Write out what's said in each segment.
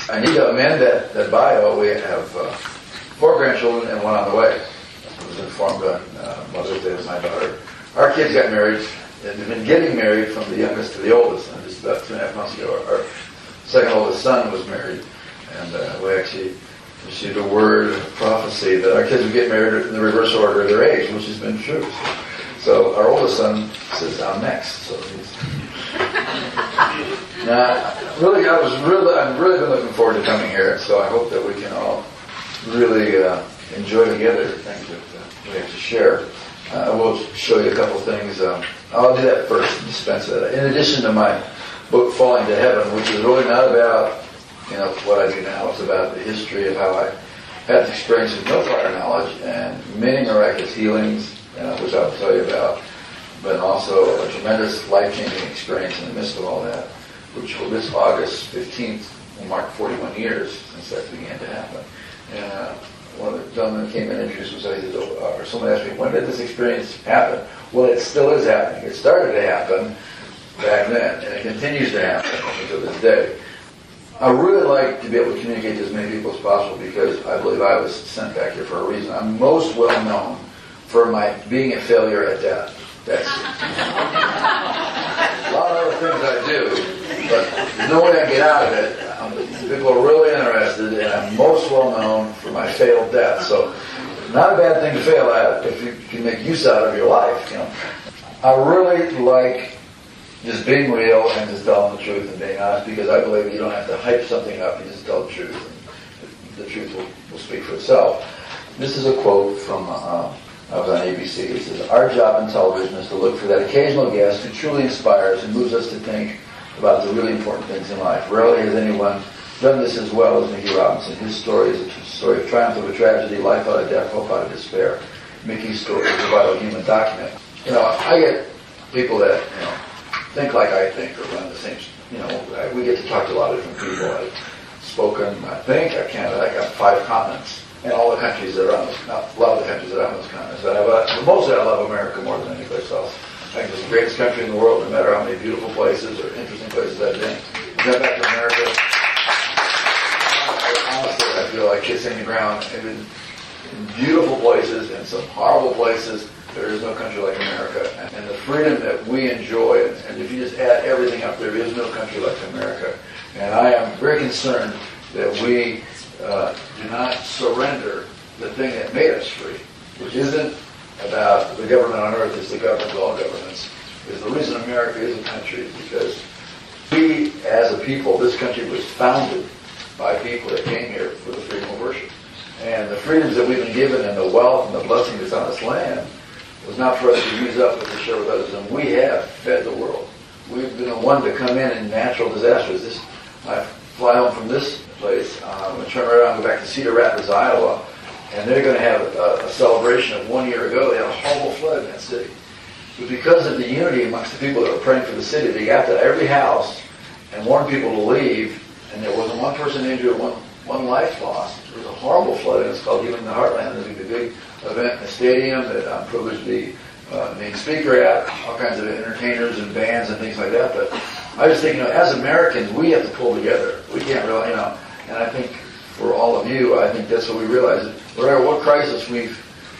I need to amend that bio. We have 4 grandchildren and 1 on the way. I was informed on Mother's Day of my daughter. Our kids got married, and they've been getting married from the youngest to the oldest. And just about 2.5 months ago, our second oldest son was married. And we actually received a word of prophecy that our kids would get married in the reverse order of their age, which has been true. So our oldest son sits down next. So now, I've really been looking forward to coming here. So I hope that we can all really enjoy together the things that we have to share. I will show you a couple things. I'll do that first and dispense that. In addition to my book, Falling to Heaven, which is really not about what I do now. It's about the history of how I had the experience of no prior knowledge and many miraculous healings, which I'll tell you about, but also a tremendous life-changing experience in the midst of all that, which this August 15th will mark 41 years since that began to happen. And one of the gentlemen came in and introduced himself. He said, or someone asked me, when did this experience happen? Well, it still is happening. It started to happen back then, and it continues to happen until this day. I really like to be able to communicate to as many people as possible because I believe I was sent back here for a reason. I'm most well known for my being a failure at that. That's it. A lot of other things I do, but there's no way I get out of it. People are really interested, and I'm most well known for my failed death. So, not a bad thing to fail at if you can make use out of your life. I really like just being real and just telling the truth and being honest, because I believe you don't have to hype something up, you just tell the truth, and the truth will speak for itself. This is a quote from, I was on ABC. It says, "Our job in television is to look for that occasional guest who truly inspires and moves us to think about the really important things in life. Rarely has anyone done this as well as Mickey Robinson. His story is a story of triumph over tragedy, life out of death, hope out of despair. Mickey's story is a vital human document." I get people that, think like I think, or run the same, we get to talk to a lot of different people. I've spoken, I Canada, I got 5 continents, and all the countries that are on this, not a lot of the countries that are on those continents. But mostly I love America more than any place else. I think it's the greatest country in the world, no matter how many beautiful places or interesting places I've been. Got back to America, honestly, I feel like kissing the ground. In beautiful places and some horrible places, there is no country like America. And the freedom that we enjoy, and if you just add everything up, there is no country like America. And I am very concerned that we do not surrender the thing that made us free, which isn't about the government on earth, it's the government of all governments. Because the reason America is a country is because we, as a people, this country was founded by people that came here for the freedom of worship. And the freedoms that we've been given and the wealth and the blessing that's on this land was not for us to use up, but to share with others. And we have fed the world. We've been the one to come in natural disasters. I fly home from this place, I'm going to turn right around and go back to Cedar Rapids, Iowa, and they're going to have a celebration of 1 year ago. They had a horrible flood in that city. But because of the unity amongst the people that were praying for the city, they got to every house and warned people to leave, and there wasn't one person injured, one life lost. It was a horrible flood, and it's called Healing the Heartland. There's a big event in the stadium that I'm privileged to be main speaker at, all kinds of entertainers and bands and things like that. But I just think, as Americans, we have to pull together. We can't really, and I think for all of you, I think that's what we realize. No matter what crisis we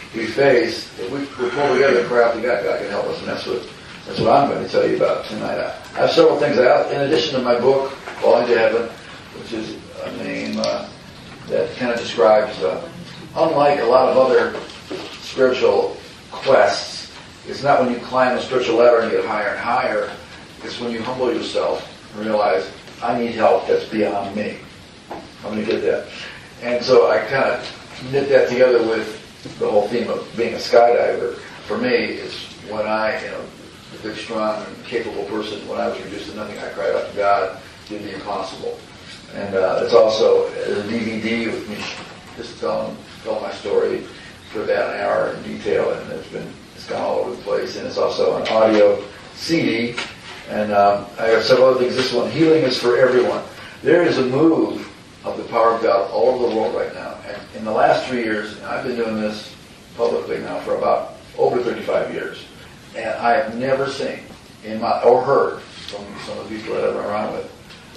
face, if we pull together and cry out to God, God can help us. And that's what I'm going to tell you about tonight. I have several things out, in addition to my book, Falling to Heaven, which is a name that kind of describes, unlike a lot of other spiritual quests, it's not when you climb a spiritual ladder and get higher and higher. It's when you humble yourself and realize, I need help that's beyond me. I'm going to get that. And so I kind of knit that together with the whole theme of being a skydiver. For me, it's when the big, strong, and capable person, when I was reduced to nothing, I cried out to God, did the impossible. And it's also a DVD with me just telling my story for about an hour in detail, and it's gone all over the place. And it's also an audio CD, and I have several other things. This one, Healing is for Everyone. There is a move of the power of God all over the world right now. And in the last 3 years, and I've been doing this publicly now for about over 35 years, and I have never seen or heard from some of the people that I've been around with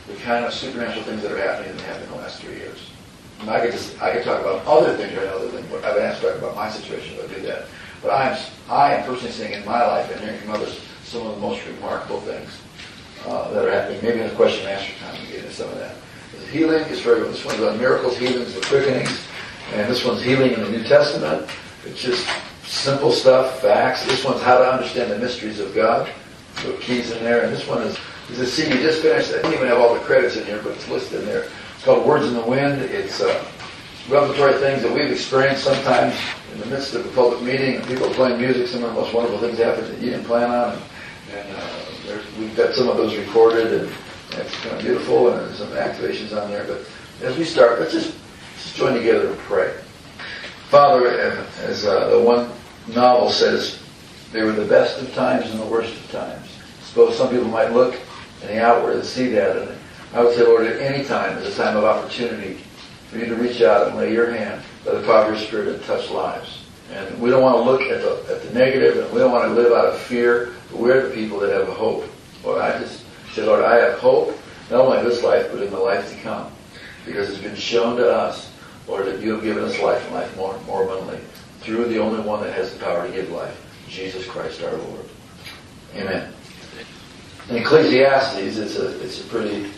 the kind of supernatural things that are happening that happened in the last 3 years. And I could talk about other things right now other than what I've asked about my situation, but I do that. But I am personally seeing in my life and hearing from others some of the most remarkable things that are happening. Maybe in the question and answer time we get into some of that. The healing is very good. This one's about miracles, healings, the quickenings, and this one's healing in the New Testament. It's just simple stuff, facts. This one's how to understand the mysteries of God. So keys in there. And this one is a CD just finished. I don't even have all the credits in here, but it's listed in there. It's called Words in the Wind. It's revelatory things that we've experienced sometimes in the midst of a public meeting and people are playing music. Some of the most wonderful things happen that you didn't plan on. And we've got some of those recorded, and it's kind of beautiful, and there's some activations on there. But as we start, let's just join together and pray. Father, as the one novel says, they were the best of times and the worst of times. I suppose some people might look in the outward and see that, and I would say, Lord, at any time is a time of opportunity for you to reach out and lay your hand by the power of your Spirit and touch lives. And we don't want to look at the negative, and we don't want to live out of fear, but we're the people that have a hope. Lord, I just say, Lord, I have hope, not only in this life, but in the life to come. Because it's been shown to us, Lord, that you have given us life and life more abundantly through the only one that has the power to give life, Jesus Christ our Lord. Amen. In Ecclesiastes, it's a pretty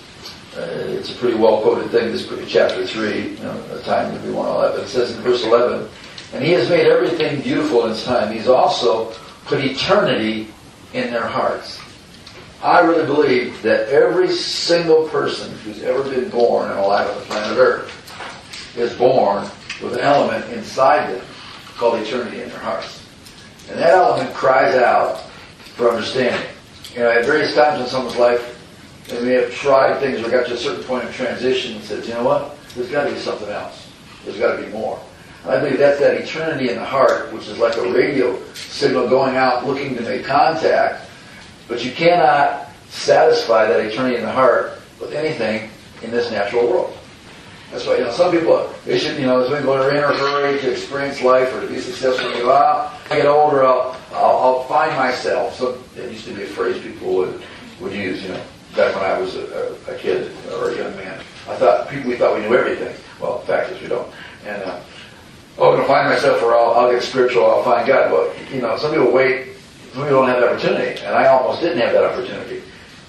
well quoted thing. This is chapter 3, a time that we want all that. But it says in verse 11, and he has made everything beautiful in its time. He's also put eternity in their hearts. I really believe that every single person who's ever been born and alive on the planet Earth is born with an element inside them called eternity in their hearts. And that element cries out for understanding. At various times in someone's life, they may have tried things or got to a certain point of transition and said, you know what? There's got to be something else. There's got to be more. And I believe that's that eternity in the heart, which is like a radio signal going out looking to make contact. But you cannot satisfy that eternity in the heart with anything in this natural world. That's why, some people, they should, as we go in a hurry to experience life or to be successful, they go, I get older, I'll find myself. So it used to be a phrase people would use, back when I was a kid or a young man. We thought we knew everything. Well, the fact is we don't. And, I'm going to find myself, or I'll get spiritual, I'll find God. Well, some people wait, some people don't have that opportunity, and I almost didn't have that opportunity.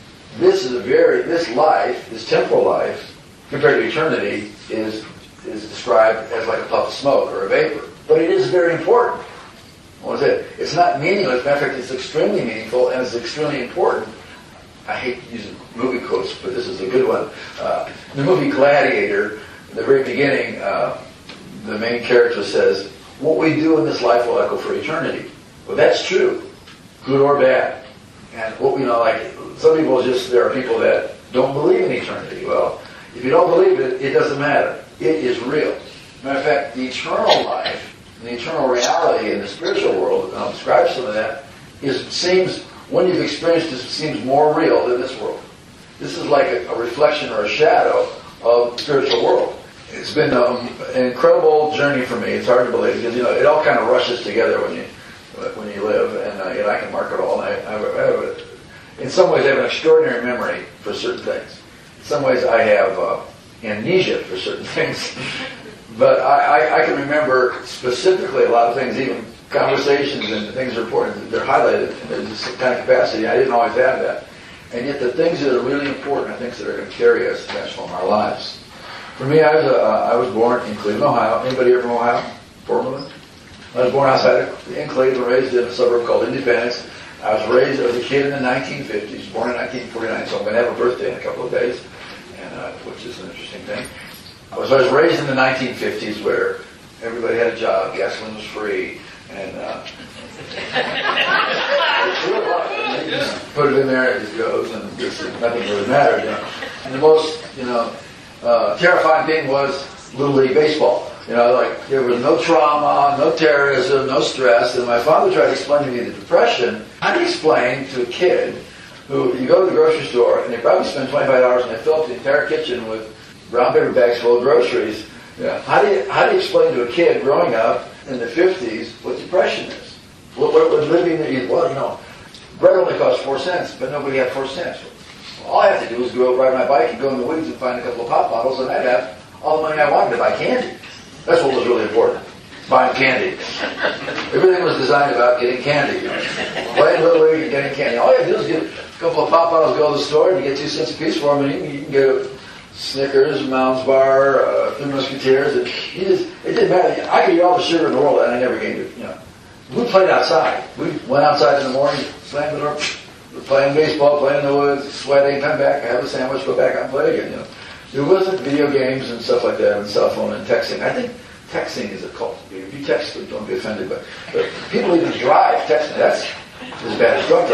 This life, this temporal life, compared to eternity, is described as like a puff of smoke or a vapor. But it is very important. What is it? It's not meaningless. Matter of fact, it's extremely meaningful and it's extremely important. I hate using movie quotes, but this is a good one. The movie Gladiator, in the very beginning, the main character says, what we do in this life will echo for eternity. Well, that's true, good or bad. And what we know, like, some people there are people that don't believe in eternity. Well, if you don't believe it, it doesn't matter. It is real. Matter of fact, the eternal life, the eternal reality in the spiritual world, and I'll describe some of that, seems, when you've experienced this, it seems more real than this world. This is like a reflection or a shadow of the spiritual world. It's been an incredible journey for me. It's hard to believe because, it all kind of rushes together when you live, and I can mark it all. And in some ways, I have an extraordinary memory for certain things. In some ways, I have amnesia for certain things. But I can remember specifically a lot of things, even conversations and things are important. They're highlighted, and there's this kind of capacity. I didn't always have that. And yet the things that are really important are things that are going to carry us and transform our lives. For me, I was born in Cleveland, Ohio. Anybody here from Ohio? Formerly? I was born in Cleveland, raised in a suburb called Independence. I was raised as a kid in the 1950s, born in 1949, so I'm going to have a birthday in a couple of days, which is an interesting thing. I was raised in the 1950s where everybody had a job, gasoline was free, and put it in there, it just goes, and nothing really mattered. And the most, terrifying thing was Little League Baseball. There was no trauma, no terrorism, no stress. And my father tried to explain to me the Depression. How do you explain to a kid who, you go to the grocery store and they probably spend $25 and they fill up the entire kitchen with brown paper bags full of groceries. Yeah. How do you explain to a kid growing up in the 50s what Depression is? What living there? Bread only cost 4 cents, but nobody had 4 cents. Well, All I have to do is go ride my bike and go in the woods and find a couple of pop bottles, and I'd have all the money I wanted to buy candy. That's what was really important. Buying candy. Everything was designed about getting candy. Playing Little League and getting candy. All you have to do is get a couple of pop bottles, go to the store, and you get 2 cents a piece for them, and you can get a Snickers, Mounds Bar, Three Musketeers. And it didn't matter. I could eat all the sugar in the world, and I never gained it. We played outside. We went outside in the morning, slammed the door, playing baseball, playing in the woods, sweating, come back, have a sandwich, go back out and play again. There wasn't video games and stuff like that, and cell phone and texting. I think texting is a cult. If you text, don't be offended, but people even drive texting. That's as bad as drunk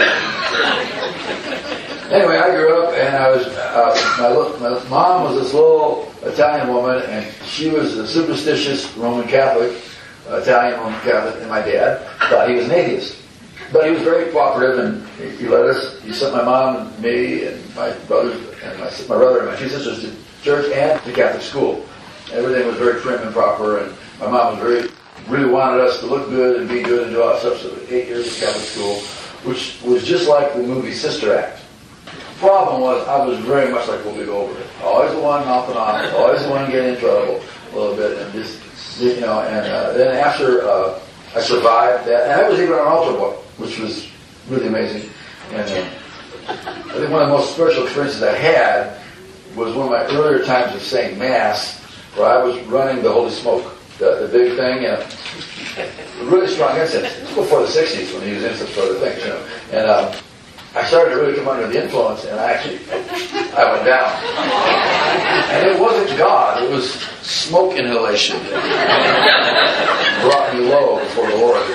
driving. Anyway, I grew up, and I was my mom was this little Italian woman, and she was a superstitious Roman Catholic, Italian Roman Catholic, and my dad thought he was an atheist. But he was very cooperative, and he sent my mom and me and my brothers and my brother and my 2 sisters to church and to Catholic school. Everything was very prim and proper, and my mom was really wanted us to look good and be good and do all that stuff. So 8 years of Catholic school, which was just like the movie Sister Act. The problem was I was very much like Whoopi Goldberg. Always the one off and on, always the one getting in trouble a little bit, and just and then after I survived that, and I was even on an altar boy, which was really amazing. And I think one of the most spiritual experiences I had was one of my earlier times of saying Mass, where I was running the Holy Smoke, the big thing, and a really strong incense. This was before the 60s when they used incense for other things, And I started to really come under the influence, and I went down. And it wasn't God, it was smoke inhalation. Brought me low before the Lord.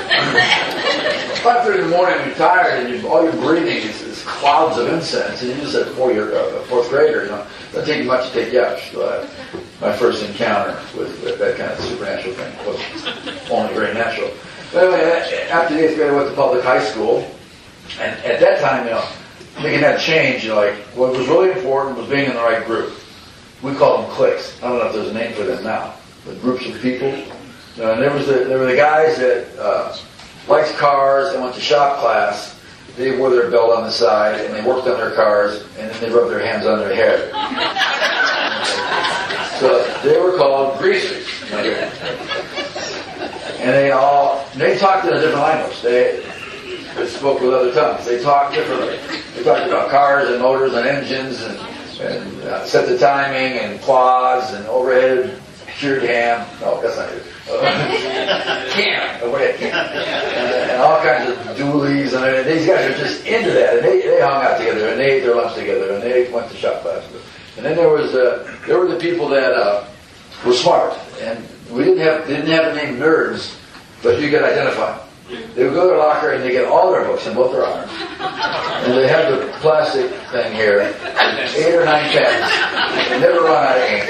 5:30 in the morning, you're tired, and all you're breathing is clouds of incense, and you're just a fourth grader, It doesn't take much to take you out. So my first encounter with that kind of supernatural thing was only very natural. But anyway, after the 8th grade, I went to public high school, and at that time, thinking that changed, what was really important was being in the right group. We called them cliques. I don't know if there's a name for them now, but groups of people. And there were the guys that liked cars and went to shop class. They wore their belt on the side, and they worked on their cars, and then they rubbed their hands on their head. So they were called greasers. And they talked in a different language. They spoke with other tongues. They talked differently. They talked about cars and motors and engines and set the timing and claws and overhead cured ham. No, that's not it. Overhead cam. And all kinds of dualies. And these guys are just into that. And they hung out together and they ate their lunch together and they went to shop class. And then there were the people that were smart. And they didn't have the name nerds, but you could identify them. They would go to their locker and they get all their books in both their arms. And they have the plastic thing here, 8 or 9 pens. They never run out of ink.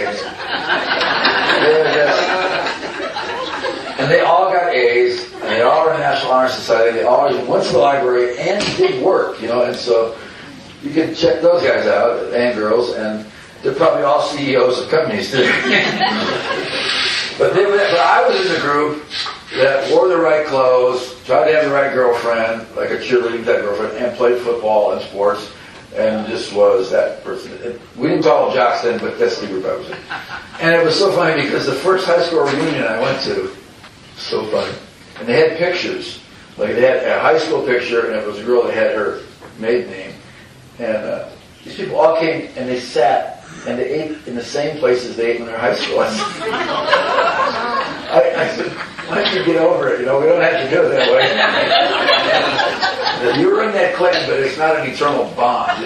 And they all got A's, and they all were in the National Honor Society. They always went to the library and did work, and so you can check those guys out, and girls, and they're probably all CEOs of companies too. But I was in the group that wore the right clothes, tried to have the right girlfriend, like a cheerleading type girlfriend, and played football and sports, and just was that person. We didn't call them jocks then, but that's the group I was in. And it was so funny because the first high school reunion I went to, so funny, and they had pictures. Like they had a high school picture, and it was a girl that had her maiden name. And these people all came, and they sat, and they ate in the same places they ate in their high school. I said, why don't you get over it? We don't have to do it that way. You were in that clique, but it's not an eternal bond.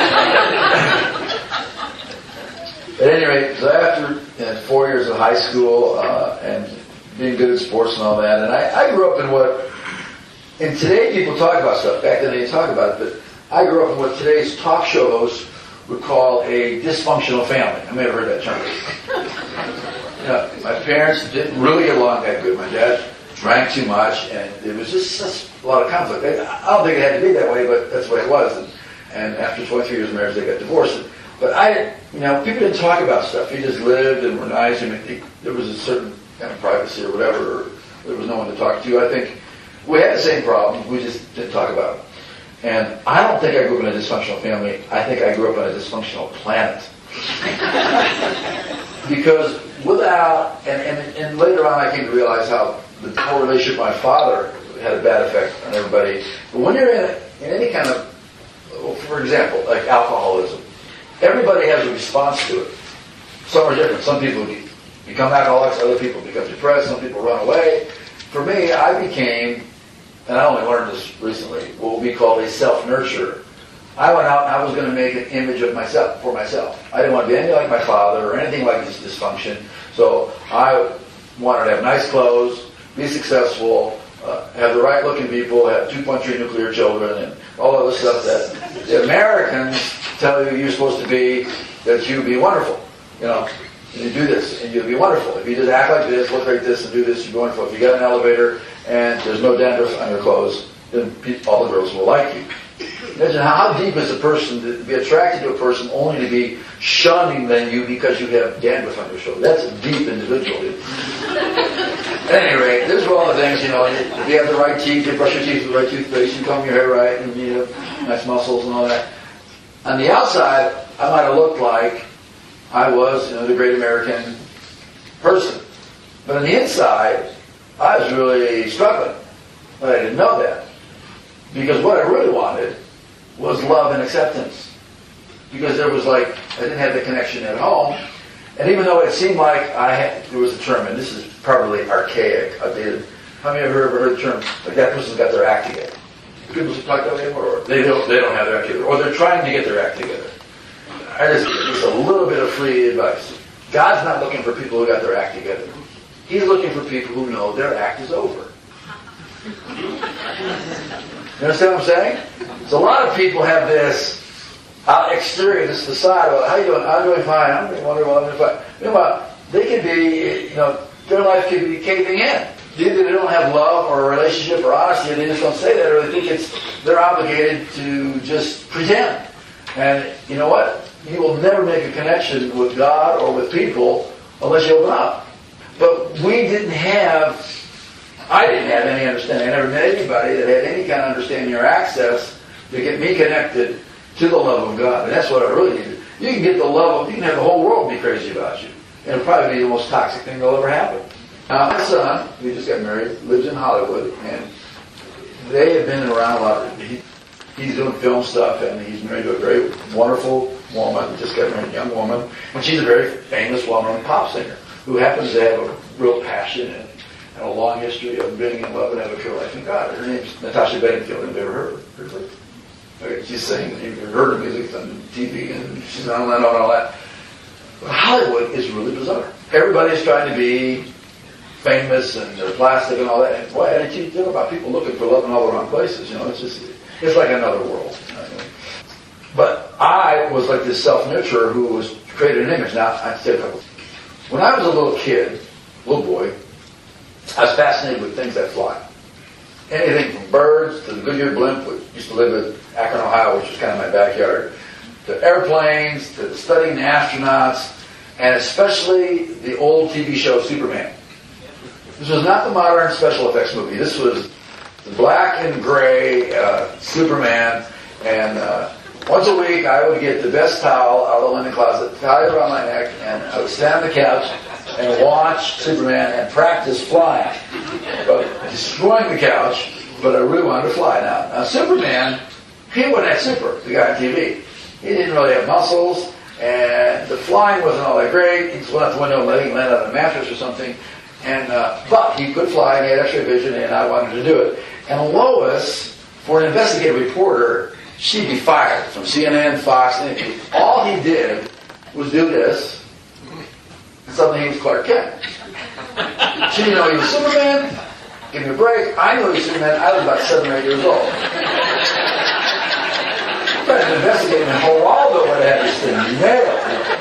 At any rate, so after 4 years of high school and being good at sports and all that, and I grew up and today people talk about stuff. Back then they didn't talk about it, but I grew up in what today's talk show hosts would call a dysfunctional family. I may have heard that term. My parents didn't really get along that good. My dad drank too much, and it was just a lot of conflict. I don't think it had to be that way, but that's the way it was. And after 23 years of marriage, they got divorced. But people didn't talk about stuff. You just lived and were nice. There was a certain kind of privacy or whatever. Or there was no one to talk to. I think we had the same problem. We just didn't talk about it. And I don't think I grew up in a dysfunctional family. I think I grew up on a dysfunctional planet. Because without, and later on I came to realize how the whole relationship with my father had a bad effect on everybody. But when you're in any kind of, for example, like alcoholism, everybody has a response to it. Some are different. Some people become alcoholics, other people become depressed, some people run away. For me, I became, and I only learned this recently, what we call a self-nurturer. I went out and I was going to make an image of myself, for myself. I didn't want to be anything like my father or anything like his dysfunction. So I wanted to have nice clothes, be successful, have the right looking people, have 2.3 nuclear children, and all of the stuff that the Americans tell you you're supposed to be, that you be wonderful. You know, and you do this, and you'll be wonderful. If you just act like this, look like this, and do this, you'll be wonderful. If you get an elevator and there's no dandruff on your clothes, then all the girls will like you. Imagine how deep is a person to be attracted to a person only to be shunning than you because you have dandruff on your shoulder. That's a deep individual. At any rate, these are all the things, you know, if you have the right teeth, you brush your teeth with the right toothpaste, you comb your hair right, and you have nice muscles and all that. On the outside, I might have looked like I was, you know, the great American person. But on the inside, I was really struggling. But I didn't know that. Because what I really wanted was love and acceptance. Because there was like, I didn't have the connection at home. And even though it seemed like there was a term, and this is probably archaic, outdated. How many of you have ever heard the term, like that person's got their act together? People talk about that, or they don't have their act together. Or they're trying to get their act together. I just give just a little bit of free advice. God's not looking for people who got their act together. He's looking for people who know their act is over. You understand what I'm saying? So a lot of people have this exterior, this facade of, how you doing? I'm doing fine. I'm doing wonderful. I'm doing fine. Meanwhile, they could be, you know, their life could be caving in. Either they don't have love or a relationship or honesty, and they just don't say that, or they think they're obligated to just pretend. And you know what? You will never make a connection with God or with people unless you open up. But I didn't have any understanding. I never met anybody that had any kind of understanding or access to get me connected to the love of God. And that's what I really needed. You can get the love of, you can have the whole world be crazy about you. And it'll probably be the most toxic thing that'll ever happen. Now, my son, who just got married, lives in Hollywood, and they have been around a lot. He's doing film stuff, and he's married to a very wonderful woman, just got married, a young woman, and she's a very famous, well-known pop singer who happens to have a real passion and a long history of being in love and have a pure life in God. Her name's Natasha Bedingfield. Have you ever heard her? She's singing. You've heard her music on TV, and she's on and all that. But Hollywood is really bizarre. Everybody's trying to be famous, and they're plastic and all that. And boy, and you think about people looking for love in all the wrong places. You know, it's like another world. But I was like this self-nurturer who was created an image. Now, I'd say a couple. When I was a little kid, little boy, I was fascinated with things that fly. Anything from birds to the Goodyear blimp, which used to live in Akron, Ohio, which was kind of my backyard, to airplanes, to studying astronauts, and especially the old TV show Superman. This was not the modern special effects movie. This was the black and gray Superman, and once a week I would get the best towel out of the linen closet, tie it around my neck, and I would stand on the couch and watch Superman and practice flying. But destroying the couch, but I really wanted to fly. Now Superman, he wasn't that super, the guy on TV. He didn't really have muscles, and the flying wasn't all that great. He just went out the window and let him land on a mattress or something. And but he could fly, and he had X-ray vision, and I wanted to do it. And Lois, for an investigative reporter, she'd be fired from CNN, Fox, anything. All he did was do this, and suddenly he was Clark Kent. She didn't know he was Superman. Give me a break. I knew he was Superman. I was about 7 or 8 years old. But an investigating Geraldo would have had this thing nailed.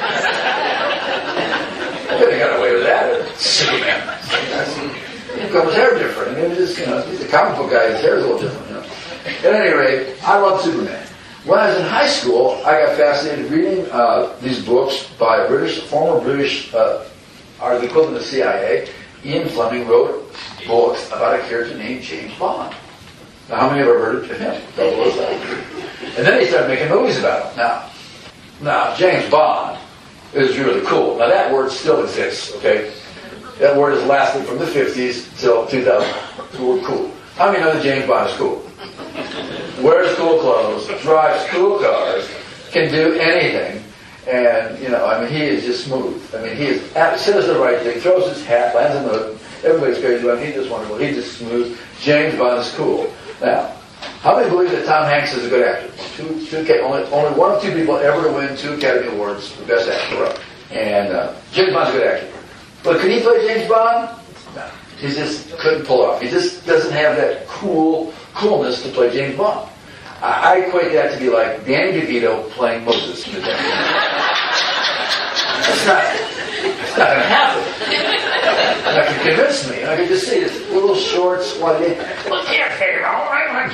I could have got away with that. Superman. He got his hair different. I mean, he's a comic book guy. His hair is a little different. At any rate, I love Superman. When I was in high school, I got fascinated reading these books by a former British, are the equivalent of CIA. Ian Fleming wrote books about a character named James Bond. Now, how many have ever heard of him? 007. And then he started making movies about him. Now, James Bond is really cool. Now, that word still exists, okay? That word has lasted from the 50s till 2000. The word cool. How many know that James Bond is cool? Wears cool clothes, drives cool cars, can do anything. And, you know, I mean, he is just smooth. I mean, he says the right thing, throws his hat, lands in the hood. Everybody's crazy about him. He's just wonderful. He's just smooth. James Bond is cool. Now, how many believe that Tom Hanks is a good actor? Only one of two people ever to win 2 Academy Awards for Best Actor. Right? And James Bond's a good actor. But could he play James Bond? No. He just couldn't pull it off. He just doesn't have that coolness to play James Bond. I equate that to be like Danny DeVito playing Moses. It's not going to happen. And I can convince me. I can just see this little short, sweaty. Look here, Pharaoh.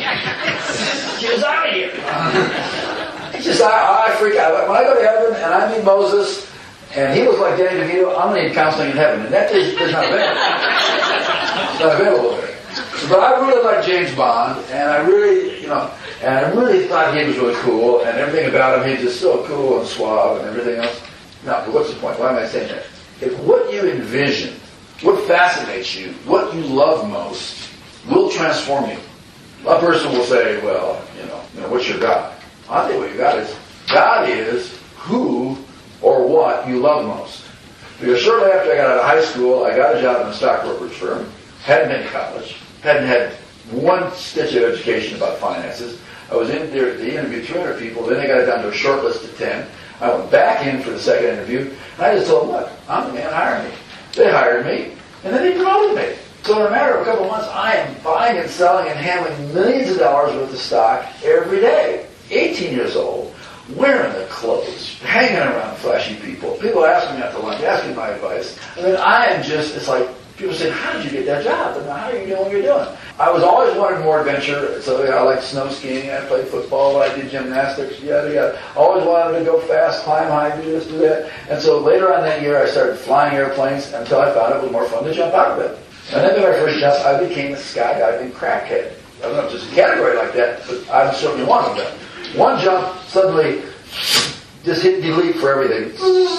Get us out of here. It's just, I freak out. When I go to heaven and I meet Moses and he looks like Danny DeVito, I'm going to need counseling in heaven. And that is not available. It's not available there. But I really like James Bond, and I really thought he was really cool, and everything about him, he's just so cool and suave and everything else. Now, but what's the point? Why am I saying that? If what you envision, what fascinates you, what you love most, will transform you. A person will say, well, you know, what's your God? I'll tell you what your God is. God is who or what you love most. Because shortly after I got out of high school, I got a job in a stock brokerage firm, hadn't been to college, hadn't had one stitch of education about finances. I was in there, they interviewed 300 people, then they got it down to a short list of 10. I went back in for the second interview, and I just told them, look, I'm the man, hire me. They hired me, and then they promoted me. So in a matter of a couple of months, I am buying and selling and handling millions of dollars worth of stock every day. 18 years old, wearing the clothes, hanging around flashy people. People asking me after lunch, asking my advice. I mean, I am just, it's like, people say, how did you get that job? And how are you doing what you're doing? I was always wanting more adventure, so I liked snow skiing, I played football, I did gymnastics, yada yada. Always wanted to go fast, climb high, do this, do that. And so later on that year, I started flying airplanes until I found it was more fun to jump out of it. And then when I first jumped, I became a skydiving crackhead. I don't know if there's a category like that, but I'm certainly one of them. One jump, suddenly, just hit delete for everything.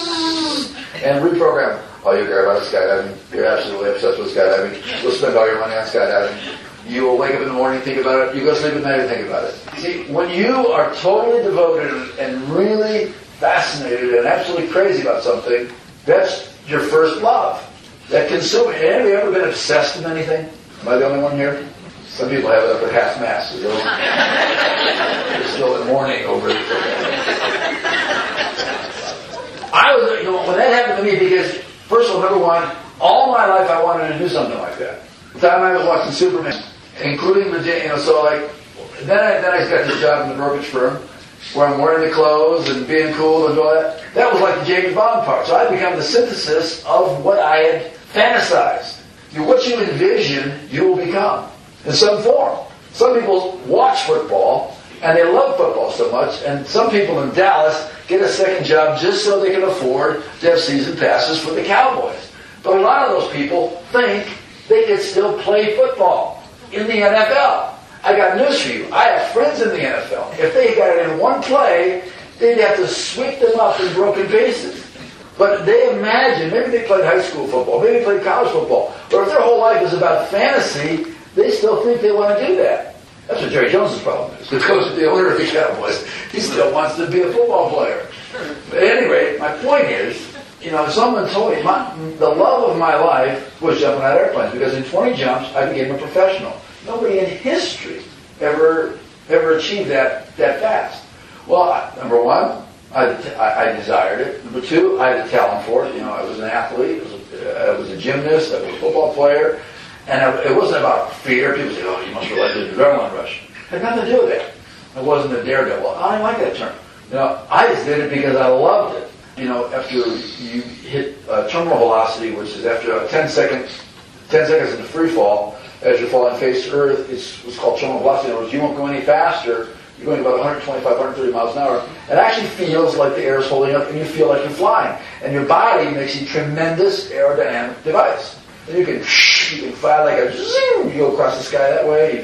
And reprogram. Oh, you care about skydiving. You're absolutely obsessed with skydiving. You'll spend all your money on skydiving. You will wake up in the morning and think about it. You go to sleep at night and think about it. See, when you are totally devoted and really fascinated and absolutely crazy about something, that's your first love. That consuming. Have you ever been obsessed with anything? Am I the only one here? Some people have it up at half mast. They're still in mourning over it. I was, when that happened to me, because first of all, number one, all my life I wanted to do something like that. The time I was watching Superman, including the, then I got this job in the brokerage firm where I'm wearing the clothes and being cool and all that. That was like the James Bond part. So I become the synthesis of what I had fantasized. What you envision, you will become in some form. Some people watch football and they love football so much, and some people in Dallas get a second job just so they can afford to have season passes for the Cowboys. But a lot of those people think they can still play football in the NFL. I got news for you. I have friends in the NFL. If they got it in one play, they'd have to sweep them up in broken pieces. But they imagine, maybe they played high school football, maybe they played college football, or if their whole life is about fantasy, they still think they want to do that. That's what Jerry Jones' problem is. Because the owner of the Cowboys, he still wants to be a football player. But at any rate, my point is, someone told me the love of my life was jumping out of airplanes, because in 20 jumps, I became a professional. Nobody in history ever achieved that fast. Well, number one, I desired it. Number two, I had the talent for it. I was an athlete. I was a gymnast. I was a football player. And it wasn't about fear. People say, oh, you must realize the adrenaline rush. It had nothing to do with that. I wasn't a daredevil. I didn't like that term. I just did it because I loved it. After you hit terminal velocity, which is after 10 seconds into free fall, as you're falling face to earth, it's what's called terminal velocity. In other words, you won't go any faster. You're going about 125, 130 miles an hour. It actually feels like the air is holding up and you feel like you're flying. And your body makes a tremendous aerodynamic device. And you can fly like a zoom. You go across the sky that way. You can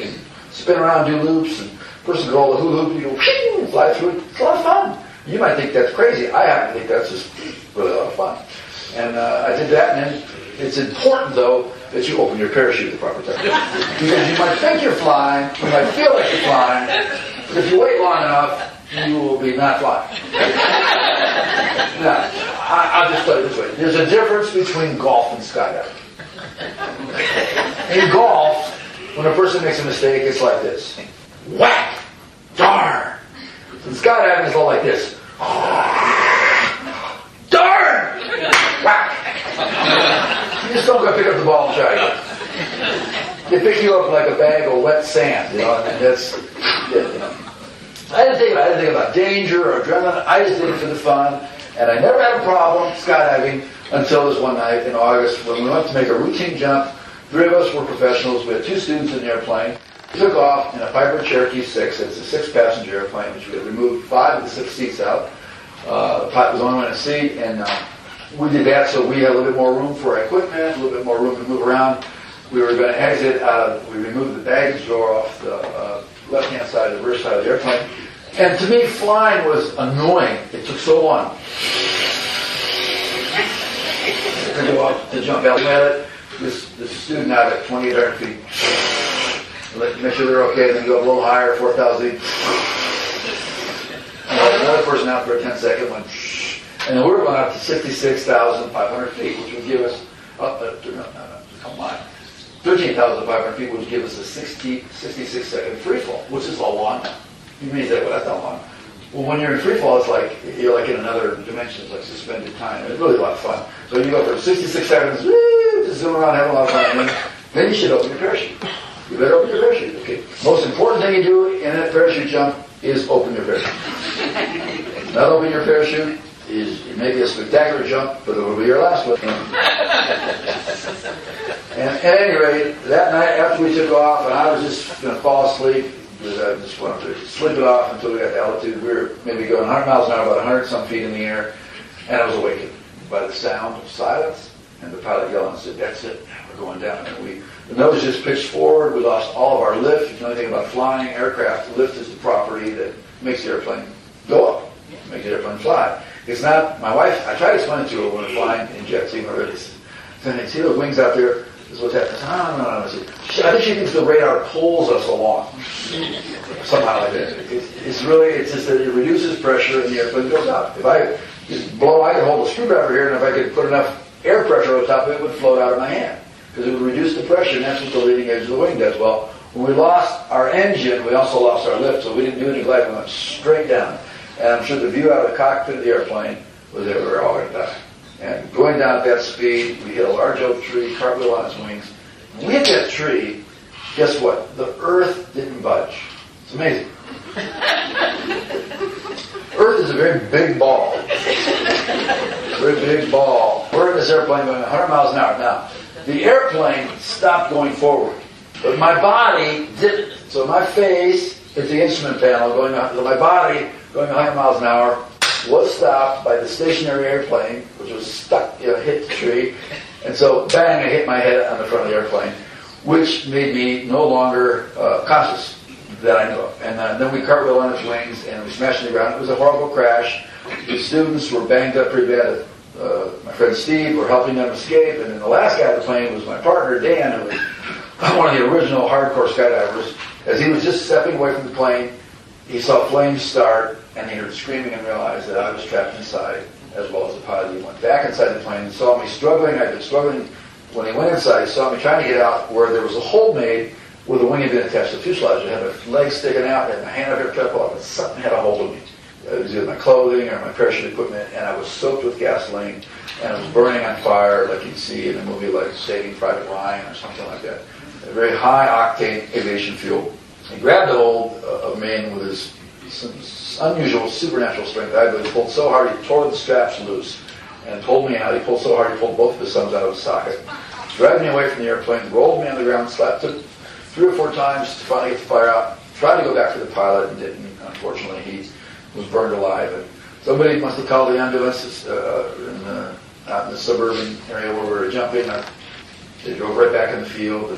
spin around, do loops, and person can roll the hula hoop, you go, whee, fly through it. It's a lot of fun. You might think that's crazy. I happen to think that's just really a lot of fun. And I did that, and then it's important, though, that you open your parachute at the proper time. Because you might think you're flying, you might feel like you're flying, but if you wait long enough, you will be not flying. Now, I'll just put it this way. There's a difference between golf and skydiving. In golf, when a person makes a mistake, it's like this. Whack! Darn! In skydiving, it's all like this. Darn! Whack! You just don't go pick up the ball and try again. They pick you up like a bag of wet sand, you know, and that's it, you know. I didn't think about danger or adrenaline. I just did it for the fun. And I never had a problem skydiving until this one night in August when we went to make a routine jump. 3 of us were professionals. We had 2 students in the airplane. We took off in a Piper Cherokee 6. It's a 6-passenger airplane, which we had removed 5 of the 6 seats out. The pilot was the only one in a seat, and we did that so we had a little bit more room for our equipment, a little bit more room to move around. We were going to exit out of, we removed the baggage door off the left-hand side, the reverse side of the airplane. And to me, flying was annoying. It took so long. To go up to jump out. We had it, this student out at 2,800 feet. Make sure they're okay, then go up a little higher, 4,000 feet. And another person out for a 10-second one. And then we were going up to 66,500 feet, which would give us, 13,500 feet, which would give us a 66-second free fall, which is a long time. You may say, well, that's not long. Well, when you're in free fall, it's like you're like in another dimension. It's like suspended time. It's really a lot of fun. So you go for 66 seconds, woo, just zoom around, have a lot of fun. And then you should open your parachute. You better open your parachute. Okay. Most important thing you do in a parachute jump is open your parachute. Not open your parachute is it may be a spectacular jump, but it will be your last one. And at any rate, that night after we took off, and I was just going to fall asleep. Because I just wanted to slip it off until we got to altitude. We were maybe going 100 miles an hour, about 100-some feet in the air, and I was awakened by the sound of silence, and the pilot yelled and said, "That's it, we're going down." And the nose just pitched forward. We lost all of our lift. If you know anything about flying aircraft, lift is the property that makes the airplane go up, makes the airplane fly. It's not, my wife, I tried to explain it to her when we're flying in jet ski already. See those wings out there? This is what's happening. I said, no. I think she thinks the radar pulls us along. Somehow like that. It's just that it reduces pressure and the airplane goes up. If I just blow, I could hold a screwdriver here, and if I could put enough air pressure on top of it, it would float out of my hand. Because it would reduce the pressure, and that's what the leading edge of the wing does. Well, when we lost our engine, we also lost our lift, so we didn't do any gliding. We went straight down. And I'm sure the view out of the cockpit of the airplane was that we were all going to die. And going down at that speed, we hit a large oak tree, cartwheel on its wings. When we hit that tree, guess what? The earth didn't budge. It's amazing. Earth is a very big ball. Very big ball. We're in this airplane going 100 miles an hour. Now, the airplane stopped going forward, but my body didn't. So my face hit the instrument panel going on. So my body going 100 miles an hour was stopped by the stationary airplane, which was stuck, hit the tree. And so, bang, I hit my head on the front of the airplane, which made me no longer conscious that I knew of. And then we cartwheeled on its wings, and we smashed into the ground. It was a horrible crash. The students were banged up pretty bad. My friend Steve were helping them escape, and then the last guy on the plane was my partner, Dan, who was one of the original hardcore skydivers. As he was just stepping away from the plane, he saw flames start, and he heard screaming and realized that I was trapped inside, as well as the pilot. He went back inside the plane and saw me struggling. I'd been struggling. When he went inside, he saw me trying to get out where there was a hole made where the wing had been attached to the fuselage. I had my leg sticking out, I had my hand up here, tried to pull up, but something had a hold of me. It was either my clothing or my parachute equipment, and I was soaked with gasoline, and it was burning on fire like you'd see in a movie like Saving Private Ryan or something like that. A very high-octane aviation fuel. He grabbed a hold of me and with his unusual supernatural strength, I believe, pulled so hard he tore the straps loose, and told me how he pulled so hard he pulled both of his thumbs out of his socket, dragged me away from the airplane, rolled me on the ground, slapped it 3 or 4 times to finally get the fire out, tried to go back to the pilot and didn't. Unfortunately, he was burned alive. And somebody must have called the ambulance out in the suburban area where we were jumping. They drove right back in the field.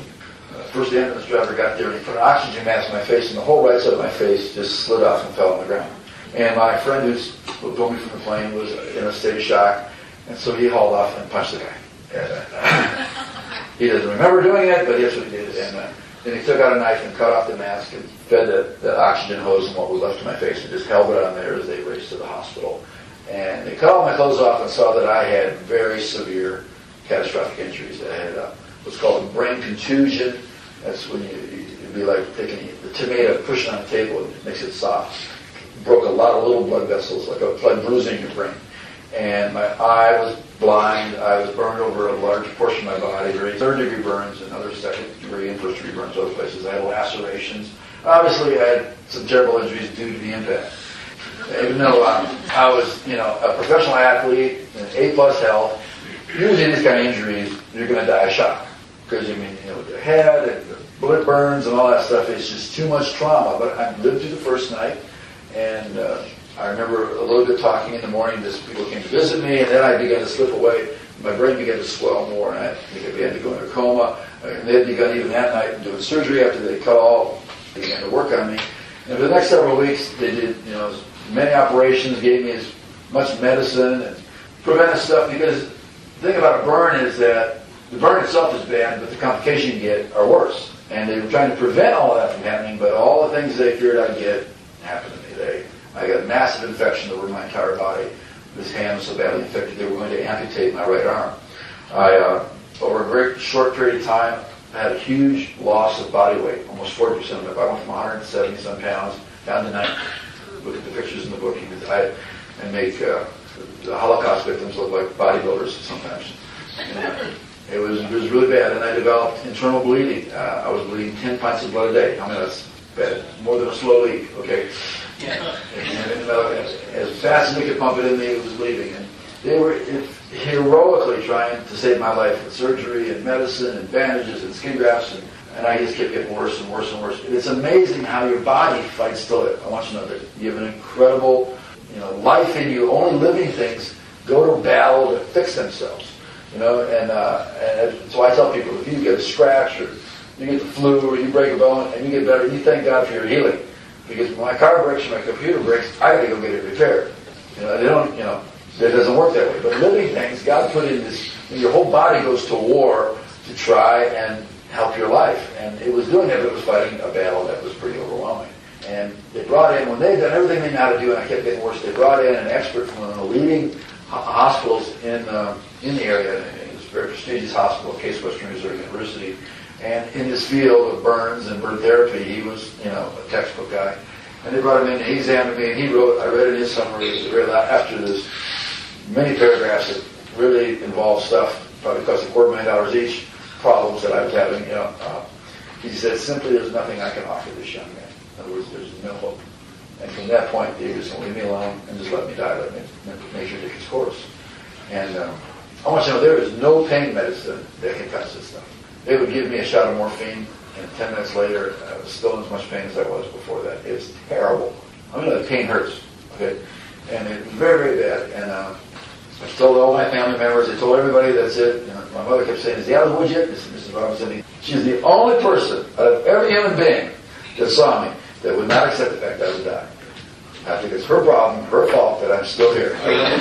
First, the ambulance driver got there and he put an oxygen mask on my face, and the whole right side of my face just slid off and fell on the ground. And my friend who pulled me from the plane was in a state of shock, and so he hauled off and punched the guy. And, he doesn't remember doing it, but that's what he did. And then he took out a knife and cut off the mask and fed the oxygen hose and what was left to my face and just held it on there as they raced to the hospital. And they cut all my clothes off and saw that I had very severe catastrophic injuries. I had what's called a brain contusion. That's when it'd be like taking the tomato, pushing on a table, and it makes it soft. Broke a lot of little blood vessels, like bruising your brain. And my eye was blind. I was burned over a large portion of my body, very third-degree burns and other second-degree and first-degree burns other places. I had lacerations. Obviously, I had some terrible injuries due to the impact. Even though I was, a professional athlete, and A-plus health, usually these kind of injuries, you're going to die of shock. Because, the head and the bullet burns and all that stuff, it's just too much trauma. But I lived through the first night, and I remember a little bit talking in the morning. People came to visit me, and then I began to slip away. My brain began to swell more, and I began to go into a coma. And they had begun even that night doing surgery after they began to work on me. And for the next several weeks, they did, many operations, gave me as much medicine and preventive stuff, because the thing about a burn is that the burn itself is bad, but the complications you get are worse. And they were trying to prevent all of that from happening, but all the things they feared I'd get happened to me. I got a massive infection over my entire body. This hand was so badly infected they were going to amputate my right arm. Over a very short period of time, I had a huge loss of body weight, almost 40% of my body. I went from 170-some pounds down to 90. Look at the pictures in the book. And make the Holocaust victims look like bodybuilders sometimes. And, it was really bad, and I developed internal bleeding. I was bleeding 10 pints of blood a day. I mean, that's bad. More than a slow leak, okay? Yeah. And as fast as they could pump it in me, it was leaving. And they were heroically trying to save my life with surgery and medicine and bandages and skin grafts, and I just kept getting worse and worse and worse. It's amazing how your body fights till it. I want you to know that you have an incredible, life in you. Only living things go to battle to fix themselves. And so I tell people, if you get a scratch or you get the flu or you break a bone and you get better, you thank God for your healing. Because when my car breaks or my computer breaks, I got to go get it repaired. It doesn't work that way. But living things, God put in this, your whole body goes to war to try and help your life. And it was doing that, but it was fighting a battle that was pretty overwhelming. And they brought in, when they'd done everything they knew how to do, and I kept getting worse, they brought in an expert from one of the leading hospitals in the area. It was a very prestigious hospital, Case Western Reserve University. And in this field of burns and burn therapy, he was, a textbook guy. And they brought him in, and he examined me, and he wrote, I read in his summary, after this, many paragraphs that really involved stuff, probably cost $250,000 each, problems that I was having, he said, simply, there's nothing I can offer this young man. In other words, there's no hope. And from that point, they just leave me alone and just let me die, let me nature take its course. And I want you to know, there is no pain medicine that can touch this stuff. They would give me a shot of morphine, and 10 minutes later, I was still in as much pain as I was before that. It's terrible. The pain hurts, okay? And it was very, very bad. And I told all my family members, I told everybody, that's it. My mother kept saying, is he out of the woods yet? Mrs. Robinson. She's the only person out of every human being that saw me that would not accept the fact that I would die. I think it's her problem, her fault that I'm still here.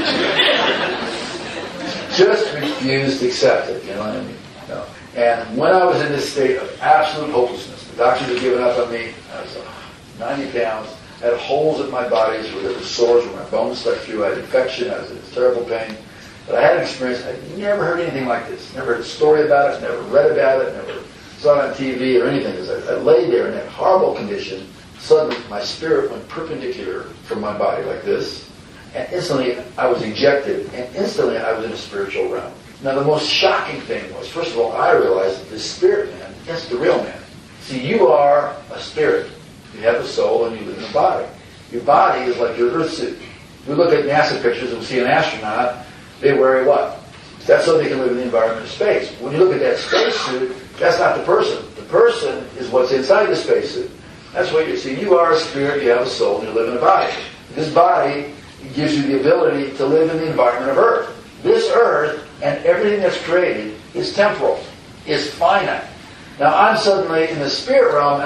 Just refused to accept it, you know what I mean? No. And when I was in this state of absolute hopelessness, the doctors had given up on me. I was 90 pounds. I had holes in my body where there were sores where my bones stuck through. I had infection. I was in terrible pain. But I had an experience. I'd never heard anything like this. Never heard a story about it. Never read about it. Never saw it on TV or anything. As I lay there in that horrible condition, suddenly my spirit went perpendicular from my body like this. And instantly I was ejected. And instantly I was in a spiritual realm. Now the most shocking thing was, first of all, I realized that this spirit man, that's the real man. See, you are a spirit. You have a soul and you live in a body. Your body is like your earth suit. If we look at NASA pictures and we see an astronaut, they wear a what? That's so they can live in the environment of space. When you look at that spacesuit, that's not the person. The person is what's inside the spacesuit. That's what you see. You are a spirit, you have a soul, and you live in a body. This body gives you the ability to live in the environment of Earth. This Earth and everything that's created is temporal, is finite. Now I'm suddenly in the spirit realm,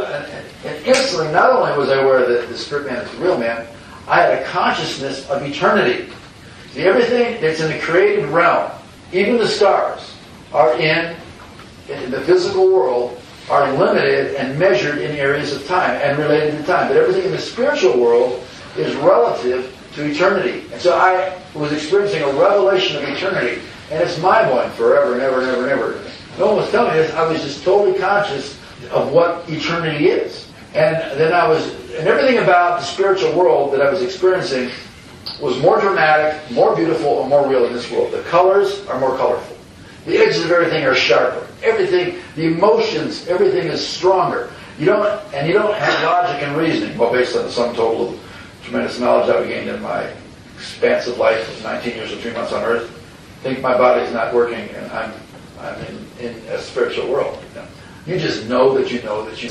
and instantly, not only was I aware that the spirit man is the real man, I had a consciousness of eternity. See, everything that's in the created realm, even the stars, are in the physical world, are limited and measured in areas of time and related to time. But everything in the spiritual world is relative to eternity. And so I was experiencing a revelation of eternity. And it's mind-blowing forever and ever and ever and ever. No one was telling me this. I was just totally conscious of what eternity is. And then and everything about the spiritual world that I was experiencing was more dramatic, more beautiful, and more real in this world. The colors are more colorful. The edges of everything are sharper. Everything, the emotions, everything is stronger. You don't have logic and reasoning. Well, based on the sum total of tremendous knowledge I've gained in my expansive life of 19 years and 3 months on earth, I think my body's not working and I'm in a spiritual world. You just know that you know that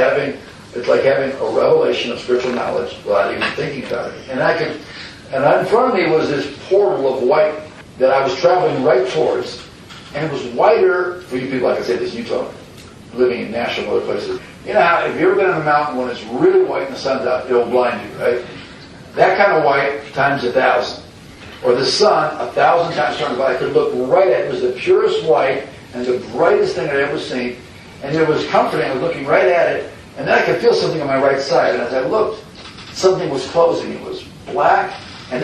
it's like having a revelation of spiritual knowledge without even thinking about it. And in front of me was this portal of white that I was traveling right towards. And it was whiter, for you people, like I say, this Utah, living in Nashville and other places. You know how, if you've ever been on a mountain when it's really white and the sun's out, it'll blind you, right? That kind of white times 1,000. Or the sun, 1,000 times stronger. I could look right at it. It was the purest white and the brightest thing I'd ever seen. And it was comforting. I was looking right at it. And then I could feel something on my right side. And as I looked, something was closing. It was black. And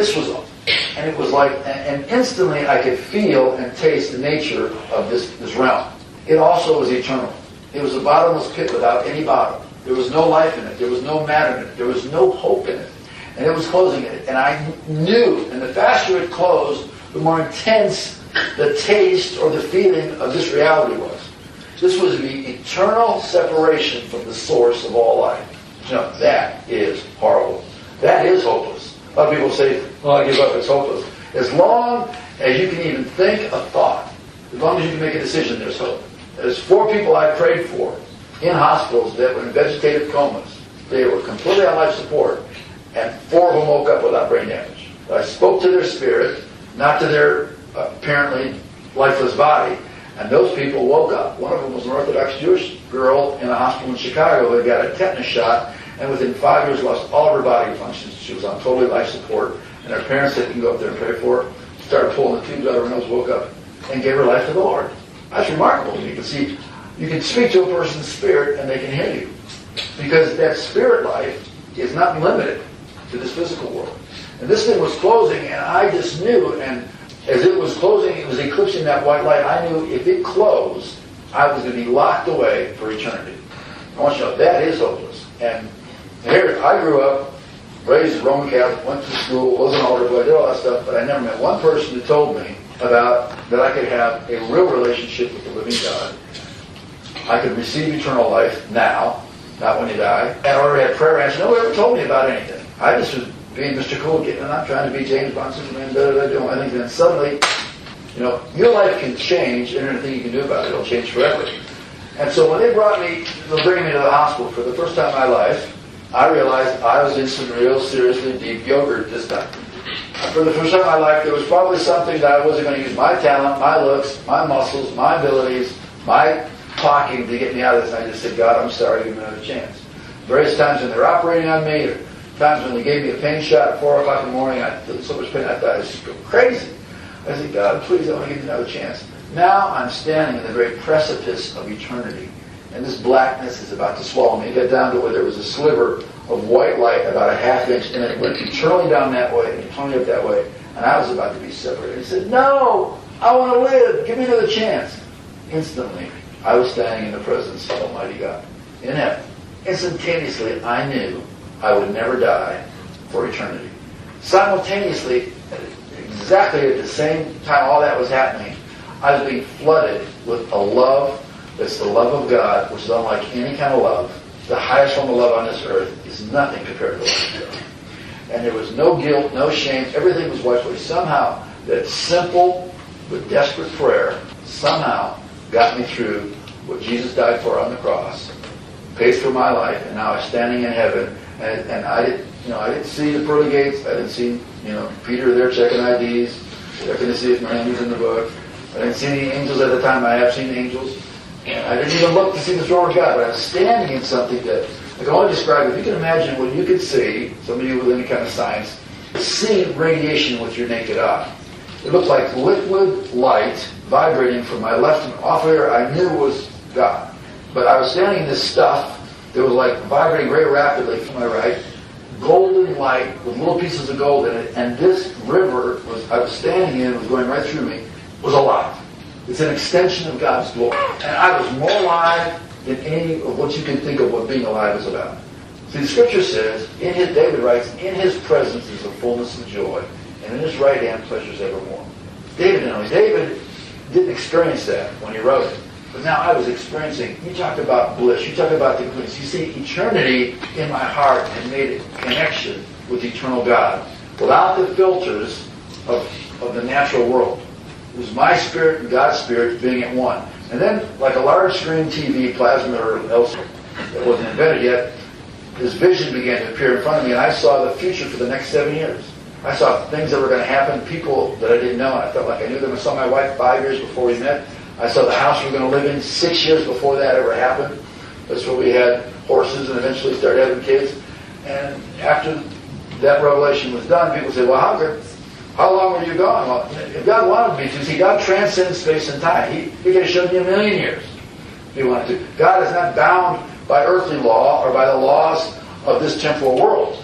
it was like, and instantly I could feel and taste the nature of this realm. It also was eternal. It was a bottomless pit without any bottom. There was no life in it. There was no matter in it. There was no hope in it. And it was closing it. And I knew, and the faster it closed, the more intense the taste or the feeling of this reality was. This was the eternal separation from the source of all life. You know, that is horrible. That is hopeless. A lot of people say, well, I give up, it's hopeless. As long as you can even think a thought, as long as you can make a decision, there's hope. There's 4 people I prayed for in hospitals that were in vegetative comas. They were completely on life support, and 4 of them woke up without brain damage. I spoke to their spirit, not to their apparently lifeless body, and those people woke up. One of them was an Orthodox Jewish girl in a hospital in Chicago that got a tetanus shot, and within 5 years lost all of her body functions. She was on totally life support, and her parents said, you can go up there and pray for her. Started pulling the tubes out of her nose, woke up, and gave her life to the Lord. That's remarkable. You can speak to a person's spirit, and they can hear you. Because that spirit life is not limited to this physical world. And this thing was closing, and I just knew, and as it was closing, it was eclipsing that white light. I knew if it closed, I was going to be locked away for eternity. I want you to know, that is hopeless. And here, I grew up, raised Roman Catholic, went to school, was an altar boy, did all that stuff, but I never met one person who told me about that I could have a real relationship with the living God. I could receive eternal life now, not when you die. And I already had prayer answers. No one ever told me about anything. I just was being Mr. Cool Kid, and I'm trying to be James Bond, Superman, doing my things. And suddenly, your life can change, and anything you can do about it, it'll change forever. And so when they bringing me to the hospital for the first time in my life, I realized I was in some real seriously deep yogurt this time. For the first time in my life, there was probably something that I wasn't going to use my talent, my looks, my muscles, my abilities, my talking to get me out of this. And I just said, God, I'm sorry, give me another chance. Various times when they're operating on me, or times when they gave me a pain shot at 4 o'clock in the morning, I felt so much pain, I thought I was just go crazy. I said, God, please, I want to give you another chance. Now I'm standing in the very precipice of eternity, and this blackness is about to swallow me. It got down to where there was a sliver of white light about a ½ inch, and it went eternally down that way and eternally up that way, and I was about to be separated. He said, no, I want to live. Give me another chance. Instantly, I was standing in the presence of Almighty God in heaven. Instantaneously, I knew I would never die for eternity. Simultaneously, exactly at the same time all that was happening, I was being flooded with a love that's the love of God, which is unlike any kind of love. The highest form of love on this earth is nothing compared to the love of God. And there was no guilt, no shame. Everything was wiped away. Somehow, that simple but desperate prayer somehow got me through what Jesus died for on the cross, paid for my life, and now I'm standing in heaven. And I didn't see the pearly gates. I didn't see, Peter there checking IDs. Checking to see if my name was in the book. I didn't see any angels at the time. I have seen angels. And I didn't even look to see the throne of God, but I was standing in something that I can only describe. If you can imagine what you could see, some of you with any kind of science, see radiation with your naked eye. It looked like liquid light vibrating from my left and off here. I knew it was God. But I was standing in this stuff that was like vibrating very rapidly from my right, golden light with little pieces of gold in it, and this river I was standing in, was going right through me, was alive. It's an extension of God's glory. And I was more alive than any of what you can think of what being alive is about. See, the scripture says, David writes, in his presence is the fullness of joy, and in his right hand pleasures evermore. David didn't experience that when he wrote it. But now I was experiencing, you talk about bliss, you talk about the bliss. You see, eternity in my heart had made a connection with eternal God without the filters of the natural world. It was my spirit and God's spirit being at one. And then, like a large screen TV, plasma or elsewhere, that wasn't invented yet, this vision began to appear in front of me, and I saw the future for the next 7 years. I saw things that were going to happen, people that I didn't know, and I felt like I knew them. I saw my wife 5 years before we met. I saw the house we were going to live in 6 years before that ever happened. That's where we had horses and eventually started having kids. And after that revelation was done, people said, well, how long were you gone? Well, if God wanted me to, see, God transcends space and time. He could have showed me 1,000,000 years if He wanted to. God is not bound by earthly law or by the laws of this temporal world.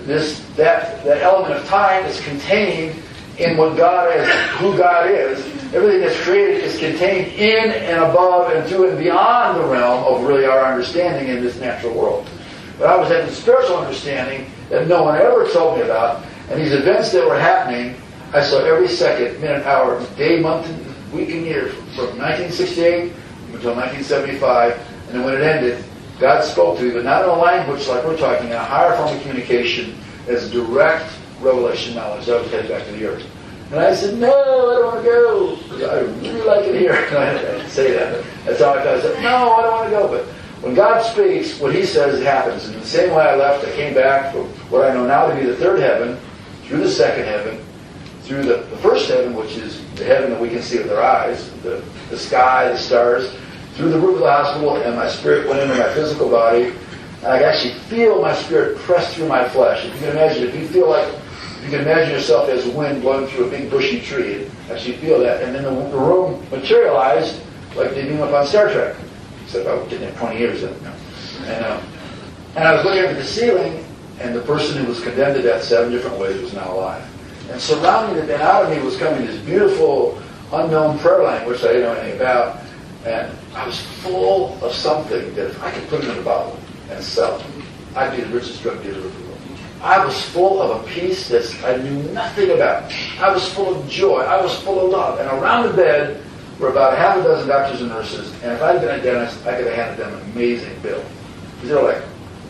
That element of time is contained in what God is, who God is. Everything that's created is contained in and above and through and beyond the realm of really our understanding in this natural world. But I was having spiritual understanding that no one ever told me about, and these events that were happening, I saw every second, minute, hour, day, month, and week, and year, from 1968 until 1975, and then when it ended, God spoke to me, but not in a language like we're talking, in a higher form of communication, as direct revelation knowledge. I was headed back to the earth. And I said, no, I don't want to go, because I really like it here. And I didn't say that, but that's how I felt. I said, no, I don't want to go. But when God speaks, what He says happens. And in the same way I left, I came back from what I know now to be the third heaven, through the second heaven, through the first heaven, which is the heaven that we can see with our eyes, the sky, the stars, through the roof of the hospital, and my spirit went into my physical body. And I could actually feel my spirit press through my flesh. If you can imagine, you can imagine yourself as wind blowing through a big bushy tree, and actually feel that. And then the room materialized like they do up on Star Trek. Except I didn't have 20 years in it. And I was looking up at the ceiling, and the person who was condemned to death 7 different ways was now alive. And surrounding it and out of me was coming this beautiful, unknown prayer language that I didn't know anything about. And I was full of something that if I could put it in a bottle and sell it, I'd be the richest drug dealer of the world. I was full of a peace that I knew nothing about. I was full of joy. I was full of love. And around the bed were about half a dozen doctors and nurses. And if I'd been a dentist, I could have handed them an amazing bill. Because they're like...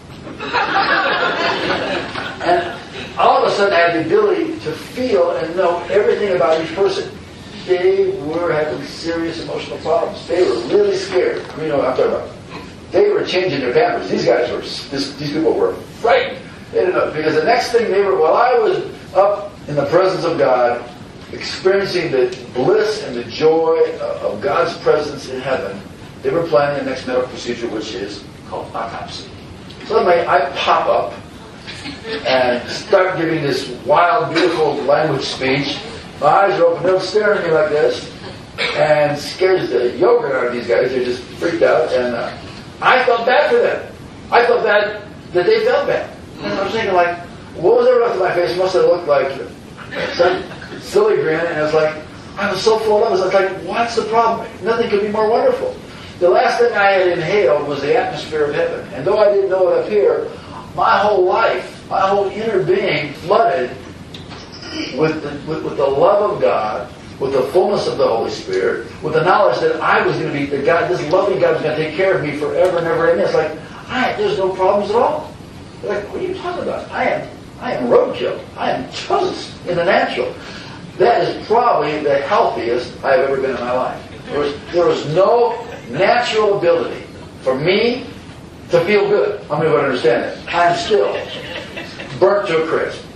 And all of a sudden I had the ability to feel and know everything about each person. They were having serious emotional problems. They were really scared. You know what I'm talking about. They were changing their pampers. These people were frightened. They didn't know, because the next thing while I was up in the presence of God, experiencing the bliss and the joy of God's presence in heaven, they were planning the next medical procedure, which is called autopsy. Suddenly I pop up and start giving this wild, beautiful language speech. My eyes are open, they're staring at me like this, and scares the yogurt out of these guys. They're just freaked out, and I felt bad for them. I felt bad that they felt bad. And I was thinking, like, what was ever left of my face? It must have looked like some silly grin, and I was like, I was so full of love. I was like, what's the problem? Nothing could be more wonderful. The last thing I had inhaled was the atmosphere of heaven. And though I didn't know it up here, my whole life, my whole inner being flooded with the love of God, with the fullness of the Holy Spirit, with the knowledge that I was going to be, that God, this loving God was going to take care of me forever and ever. And it's like, there's no problems at all. They're like, what are you talking about? I am roadkill. I am toast in the natural. That is probably the healthiest I've ever been in my life. There was no natural ability for me to feel good. How many would understand that? I'm still burnt to a crisp.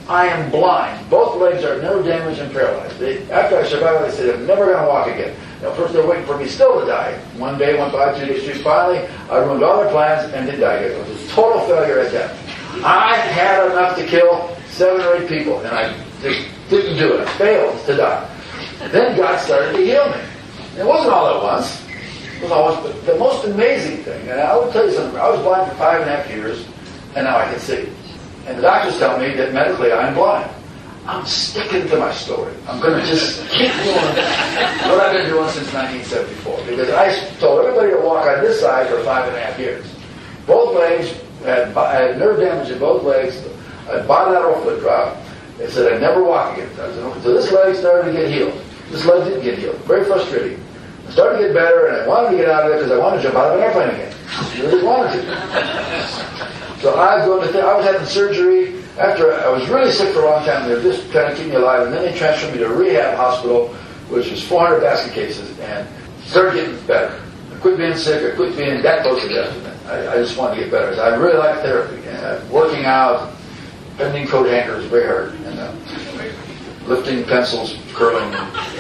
I am blind. Both legs are nerve damaged and paralyzed. After I survived, they said, I'm never going to walk again. Now, first they're waiting for me still to die. One day went by, 2 days, 3 days. Finally, I ruined all their plans and did die. It was a total failure at death. I had enough to kill 7 or 8 people, and I just didn't do it. I failed to die. Then God started to heal me. It wasn't all at once. It was always, but the most amazing thing, and I would tell you something, I was blind for 5.5 years, and now I can see. And the doctors tell me that medically I am blind. I'm sticking to my story. I'm going to just keep doing what I've been doing since 1974. Because I told everybody to walk on this side for 5.5 years. Both legs, I had nerve damage in both legs, I had bilateral foot drop. They said I'd never walk again. So this leg started to get healed. This leg didn't get healed. Very frustrating. I started to get better, and I wanted to get out of it because I wanted to jump out of an airplane again. I really wanted to. So I was having surgery. After I was really sick for a long time, they were just trying to keep me alive, and then they transferred me to a rehab hospital, which was 400 basket cases, and started getting better. I quit being sick. I quit being that close to death. I just wanted to get better. So I really liked therapy, and working out, bending coat hankers very hard, and lifting pencils, curling.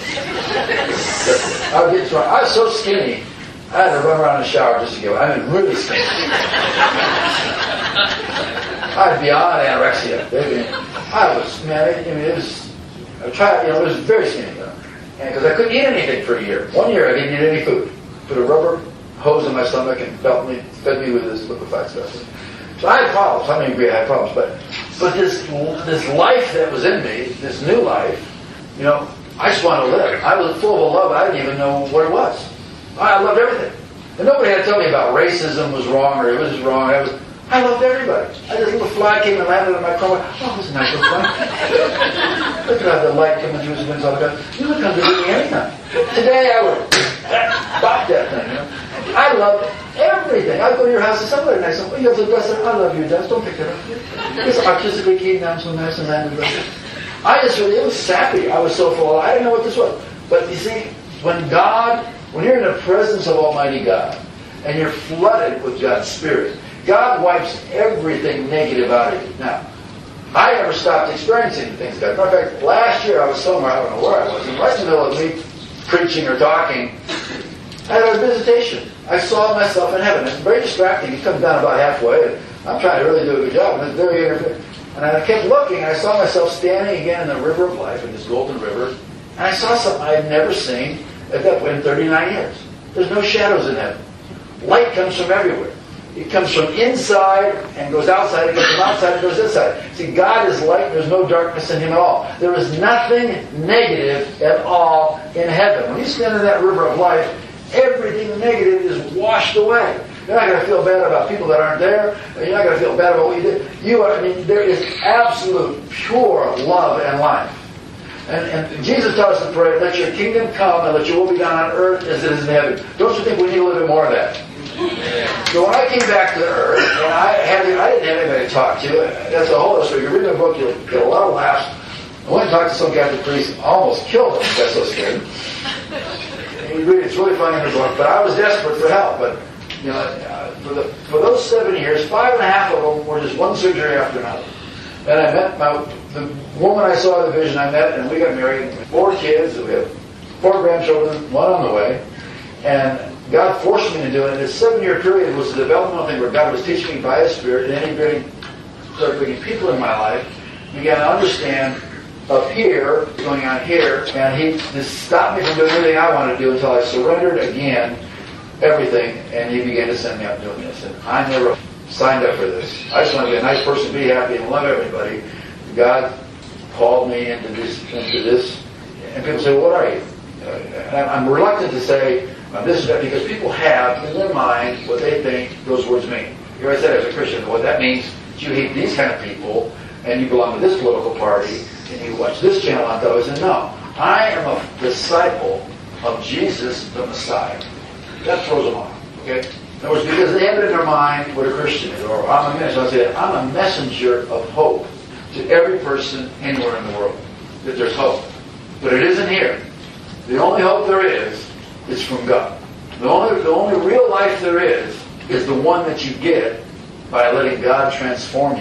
I was so skinny, I had to run around in the shower just to get away. I mean, really skinny. I was beyond anorexia. It was very skinny, because I couldn't eat anything for a year. 1 year I didn't eat any food. Put a rubber hose in my stomach and fed me with this liquefied stuff. So I had problems. How many agree I had problems? But this life that was in me, this new life, I just wanted to live. I was full of love. I didn't even know what it was. I loved everything. And nobody had to tell me about racism was wrong or it was wrong. I loved everybody. This little fly came and landed on my car. Oh, this is a nice little fly. Look at the light coming through his wings all the time. You would come to me anytime. Today I would bop that thing. I loved everything. I'd go to your house and somebody nice. Oh, you have the best. I love you, Des. Don't pick it up. It's artistically came down so nice and landed. It was sappy. I was so full. I didn't know what this was. But you see, when you're in the presence of Almighty God, and you're flooded with God's Spirit, God wipes everything negative out of you. Now, I never stopped experiencing things. In fact, last year I was somewhere, I don't know where I was, and right in the middle of me preaching or talking, I had a visitation. I saw myself in heaven. It's very distracting. He comes down about halfway, and I'm trying to really do a good job, and it's very interfering. And I kept looking, and I saw myself standing again in the river of life, in this golden river, and I saw something I had never seen at that point in 39 years. There's no shadows in heaven. Light comes from everywhere. It comes from inside and goes outside. It comes from outside and goes inside. See, God is light. There's no darkness in Him at all. There is nothing negative at all in heaven. When you stand in that river of life, everything negative is washed away. You're not going to feel bad about people that aren't there. You're not going to feel bad about what you did. There is absolute, pure love and life. And Jesus taught us to pray, let your kingdom come and let your will be done on earth as it is in heaven. Don't you think we need a little bit more of that? So when I came back to the earth, and I didn't have anybody to talk to. That's a whole other story. You read the book, you'll get a lot of laughs. I went and talked to some Catholic priest, almost killed him. That's so scared. It's really funny in the book, but I was desperate for help. But for those 7 years, 5.5 of them were just one surgery after another. And I met the woman I saw in the vision. I met, and we got married. 4 kids. We have 4 grandchildren, 1 on the way, and God forced me to do it. And this 7-year period was a developmental thing where God was teaching me by His Spirit and integrating, started bringing people in my life, began to understand up here, going on here, and He just stopped me from doing everything I wanted to do until I surrendered again everything, and He began to send me out doing this. And I never signed up for this. I just want to be a nice person, be happy, and love everybody. God called me into this, and people say, well, what are you? And I'm reluctant to say this is that because people have in their mind what they think those words mean. Here I said as a Christian, what that means is you hate these kind of people and you belong to this political party and you watch this channel on television. No, I am a disciple of Jesus the Messiah. That throws them off. Okay? In other words, because they have it in their mind what a Christian is, or I'm a minister. I say I'm a messenger of hope to every person anywhere in the world. That there's hope. But it isn't here. The only hope there is from God. The only real life there is the one that you get by letting God transform you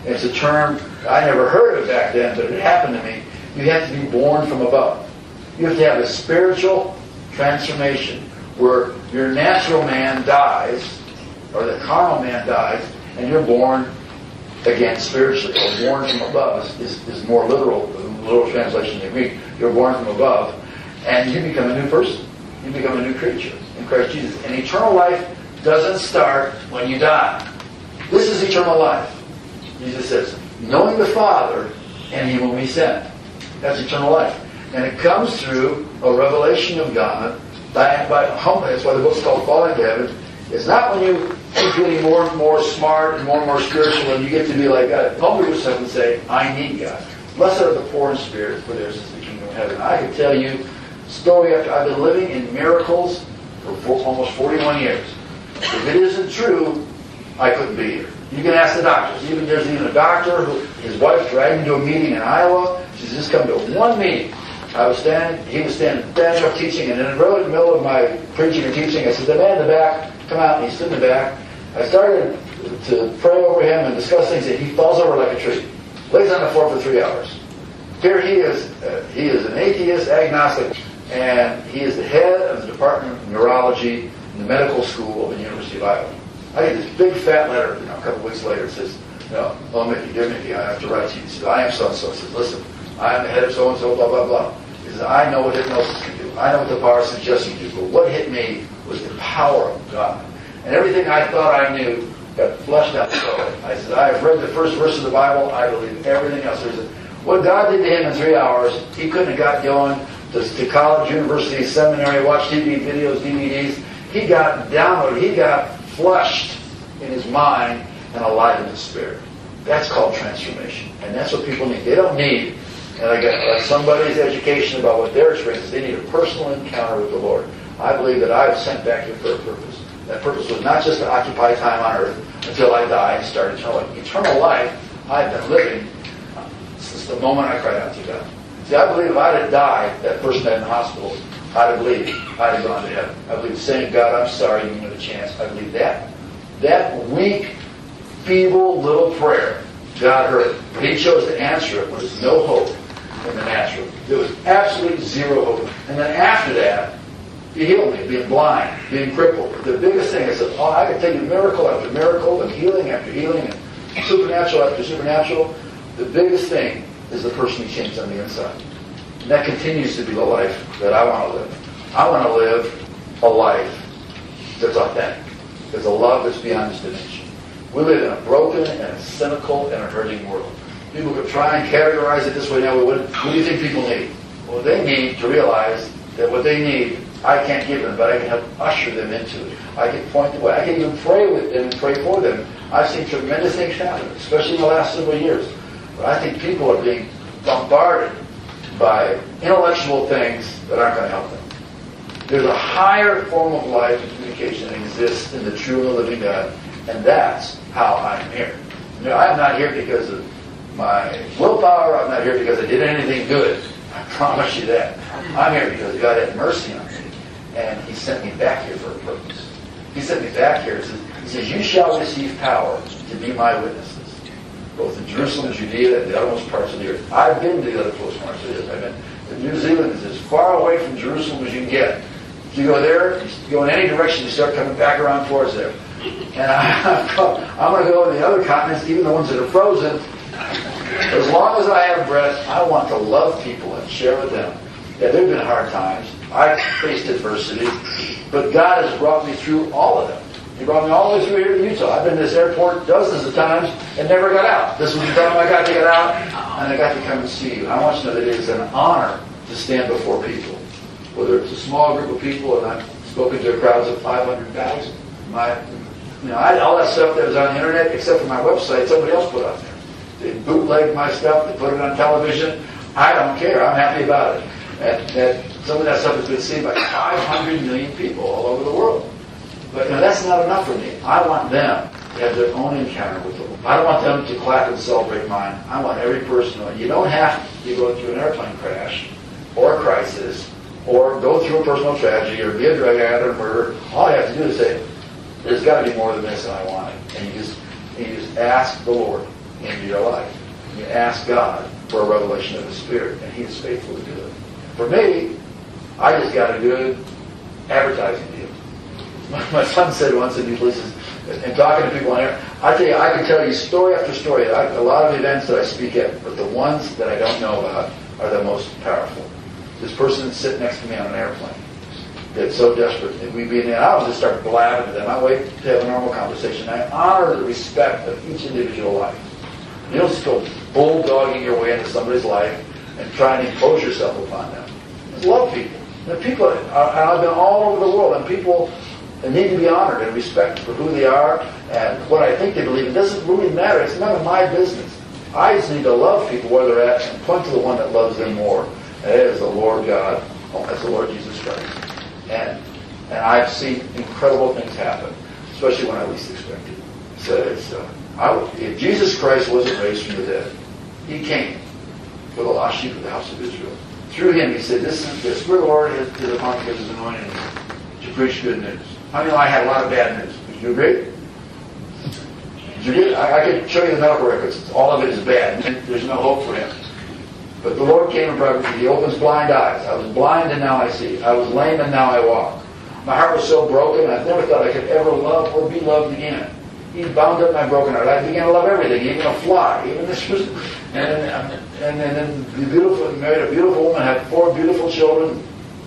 It's a term, I never heard of it back then, but it happened to me. You have to be born from above. You have to have a spiritual transformation where your natural man dies, or the carnal man dies, and you're born again spiritually, or born from above is more literal translation in Greek. You're born from above, and you become a new person. You become a new creature in Christ Jesus. And eternal life doesn't start when you die. This is eternal life. Jesus says, knowing the Father and Him whom He sent. That's eternal life. And it comes through a revelation of God by humbly. That's why the book's called Falling to Heaven. It's not when you keep getting more and more smart and more spiritual and you get to be like God. Humble yourself and say, I need God. Blessed are the poor in spirit, for theirs is the kingdom of heaven. I can tell you story after I've been living in miracles for almost 41 years. If it isn't true, I couldn't be here. You can ask the doctors. There's even a doctor who his wife dragged him to a meeting in Iowa. She says, just come to one meeting. He was standing up teaching, and in the middle of my preaching or teaching, I said, the man in the back, come out, and he stood in the back. I started to pray over him and discuss things, and he falls over like a tree. Lays on the floor for 3 hours. Here he is an atheist, agnostic, and he is the head of the Department of Neurology in the medical school of the University of Iowa. I get this big fat letter, a couple weeks later. It says, Mickey, dear Mickey, I have to write to you. He says, I am so-and-so. He says, listen, I am the head of so-and-so, blah, blah, blah. He says, I know what hypnosis can do. I know what the power of suggestion can do. But what hit me was the power of God. And everything I thought I knew got flushed out slowly. I said, I have read the first verse of the Bible. I believe everything else. What God did to him in 3 hours, he couldn't have got going to college, university, seminary, watch TV videos, DVDs. He got downloaded. He got flushed in his mind and alive in his spirit. That's called transformation. And that's what people need. They don't need like somebody's education about what their experience is. They need a personal encounter with the Lord. I believe that I was sent back here for a purpose. That purpose was not just to occupy time on earth until I die and start eternal life. Eternal life I've been living since the moment I cried out to God. See, I believe if I'd have died, that first night in the hospital, I believe I'd have gone to heaven. I believe saying, God, I'm sorry, you give me a chance. I believe that. That weak, feeble little prayer, God heard it. But He chose to answer it when there's no hope in the natural. There was absolutely zero hope. And then after that, He healed me, being blind, being crippled. The biggest thing is that I could tell you miracle after miracle and healing after healing and supernatural after supernatural. The biggest thing is the person He changed on the inside. And that continues to be the life that I want to live. I want to live a life that's authentic. There's a love that's beyond this dimension. We live in a broken and a cynical and a hurting world. People could try and categorize it this way now. What do you think people need? Well, they need to realize that what they need, I can't give them, but I can help usher them into it. I can point the way. I can even pray with them and pray for them. I've seen tremendous things happen, especially in the last several years. But I think people are being bombarded by intellectual things that aren't going to help them. There's a higher form of life and communication that exists in the true and living God, and that's how I'm here. I'm not here because of my willpower. I'm not here because I did anything good. I promise you that. I'm here because God had mercy on me, and He sent me back here for a purpose. He sent me back here. He says, you shall receive power to be my witnesses, both in Jerusalem, Judea, and the uttermost parts of the earth. I've been to the uttermost parts of the earth. I've been to New Zealand. Is as far away from Jerusalem as you can get. If you go there, you go in any direction, you start coming back around towards there. And I'm going to go to the other continents, even the ones that are frozen. As long as I have breath, I want to love people and share with them. Yeah, there have been hard times. I've faced adversity. But God has brought me through all of them. He brought me all the way through here to Utah. I've been to this airport dozens of times and never got out. This was the time I got to get out, and I got to come and see you. I want you to know that it is an honor to stand before people. Whether it's a small group of people, and I've spoken to crowds of 500,000. All that stuff that was on the internet, except for my website, somebody else put on there. They bootlegged my stuff, they put it on television. I don't care. I'm happy about it. And some of that stuff has been seen by 500 million people all over the world. But that's not enough for me. I want them to have their own encounter with the Lord. I don't want them to clap and celebrate mine. I want every person to know. You don't have to go through an airplane crash or a crisis or go through a personal tragedy or be a drug addict or murder. All you have to do is say, there's got to be more than this, and I want it. And you just ask the Lord. into your life. You ask God for a revelation of the Spirit, and He is faithful to do it. For me, I just got a good advertising deal. My son said once in these places, and talking to people on air, I tell you, I can tell you story after story. A lot of events that I speak at, but the ones that I don't know about are the most powerful. This person that's sitting next to me on an airplane that's so desperate that we be in there. I would just start blabbing to them. I wait to have a normal conversation. I honor the respect of each individual life. You don't just go bulldogging your way into somebody's life and try and impose yourself upon them. Just love people. And people, I've been all over the world, and people need to be honored and respected for who they are and what I think they believe. It doesn't really matter. It's none of my business. I just need to love people where they're at and point to the one that loves them more. And that is the Lord God. That's the Lord Jesus Christ. And I've seen incredible things happen, especially when I least expected. So if Jesus Christ wasn't raised from the dead, He came for the lost sheep of the house of Israel. Through Him, He said, "This is the Spirit of the Lord is upon me because His anointing to preach good news." I know I had a lot of bad news. Did you agree? Did you agree? I could show you the medical records. All of it is bad. There's no hope for Him. But the Lord came and provided. He opens blind eyes. I was blind and now I see. I was lame and now I walk. My heart was so broken, I never thought I could ever love or be loved again. He bound up my broken heart. I began to love everything, even a fly, even this was. And then the beautiful, married a beautiful woman, had 4 beautiful children,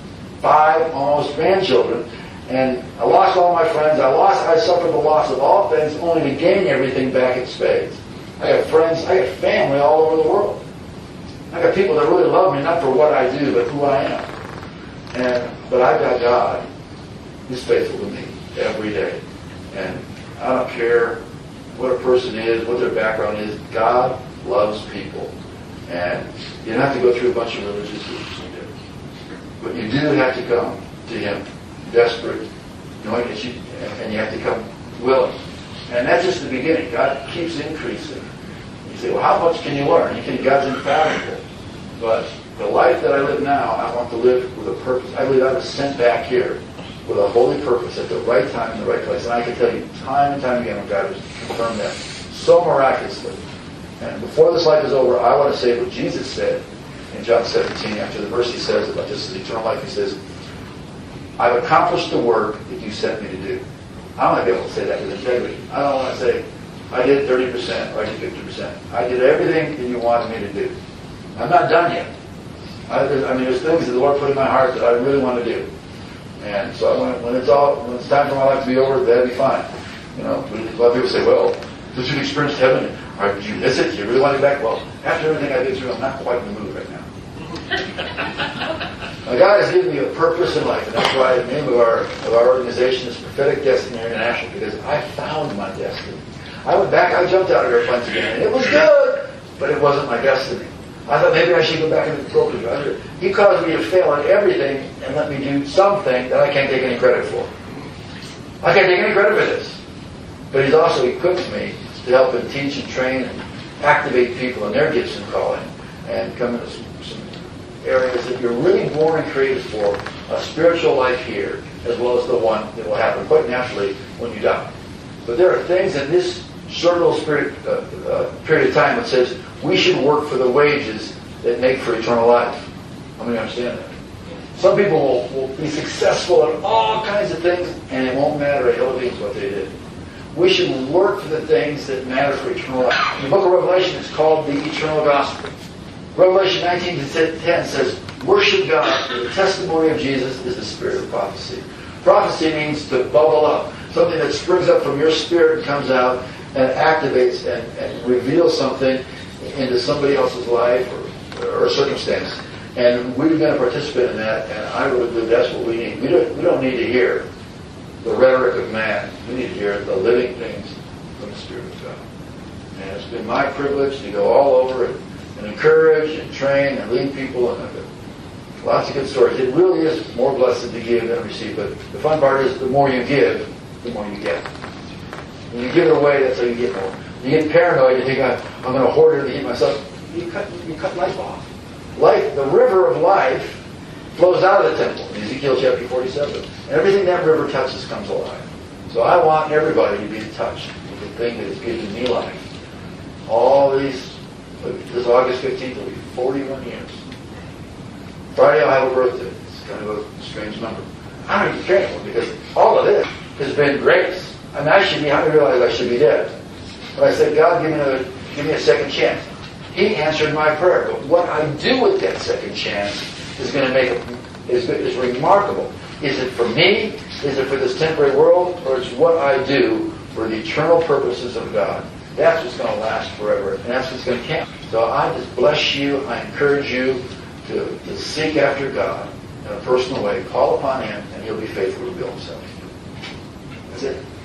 5 almost grandchildren, and I lost all my friends. I suffered the loss of all things, only to gain everything back in spades. I got friends, I got family all over the world. I got people that really love me, not for what I do, but who I am. But I've got God who's faithful to me every day. And I don't care what a person is, what their background is. God loves people. And you don't have to go through a bunch of religious groups. But you do have to come to Him desperate, knowing that and you have to come willing. And that's just the beginning. God keeps increasing. You say, well, how much can you learn? God's infallible. But the life that I live now, I want to live with a purpose. I believe I was sent back here with a holy purpose at the right time in the right place. And I can tell you time and time again when God has confirmed that so miraculously. And before this life is over, I want to say what Jesus said in John 17, after the verse He says about this is eternal life. He says, "I've accomplished the work that you sent me to do." I want to be able to say that with integrity. I don't want to say, I did 30% or I did 50%. I did everything that you wanted me to do. I'm not done yet. There's things that the Lord put in my heart that I really want to do. And so when it's time for my life to be over, that'll be fine. A lot of people say, well, did you experience heaven? Or did you miss it? Do you really want to get back? Well, after everything I've been through, I'm not quite in the mood right now. Now, God has given me a purpose in life, and that's why the name of our organization is Prophetic Destiny International, because I found my destiny. I went back, I jumped out of airplanes again, and it was good, but it wasn't my destiny. I thought maybe I should go back into the program. He caused me to fail at everything and let me do something that I can't take any credit for. I can't take any credit for this. But He's also equipped me to help and teach and train and activate people in their gifts and calling and come into some areas that you're really born and created for, a spiritual life here, as well as the one that will happen quite naturally when you die. But there are things in this short little period of time that says we should work for the wages that make for eternal life. How many understand that? Some people will be successful at all kinds of things, and it won't matter a hill of beans what they did. We should work for the things that matter for eternal life. In the book of Revelation, it's called the eternal gospel. Revelation 19:10 says, worship God, for the testimony of Jesus is the spirit of prophecy. Prophecy means to bubble up. Something that springs up from your spirit and comes out and activates and reveals something into somebody else's life or circumstance. And we're going to participate in that, and I really believe that's what we need. We don't need to hear the rhetoric of man. We need to hear the living things from the Spirit of God. And it's been my privilege to go all over and encourage and train and lead people, and lots of good stories. It really is more blessed to give than receive, but the fun part is the more you give, the more you get. When you give it away, that's how you get more. You get paranoid, you think, I'm going to hoard it to eat myself. You cut life off. Life, the river of life, flows out of the temple in Ezekiel chapter 47. And everything that river touches comes alive. So I want everybody to be touched with the thing that is giving me life. all these, this August 15th will be 41 years. Friday I'll have a birthday. It's kind of a strange number. I don't even care anymore because all of this has been grace. And I should be, how do you realize I should be dead? But I said, God, give me a second chance. He answered my prayer. But what I do with that second chance is going to make it, is remarkable. Is it for me? Is it for this temporary world? Or it's what I do for the eternal purposes of God? That's what's going to last forever. And that's what's going to count. So I just bless you. I encourage you to seek after God in a personal way. Call upon Him, and He'll be faithful to reveal Himself. That's it.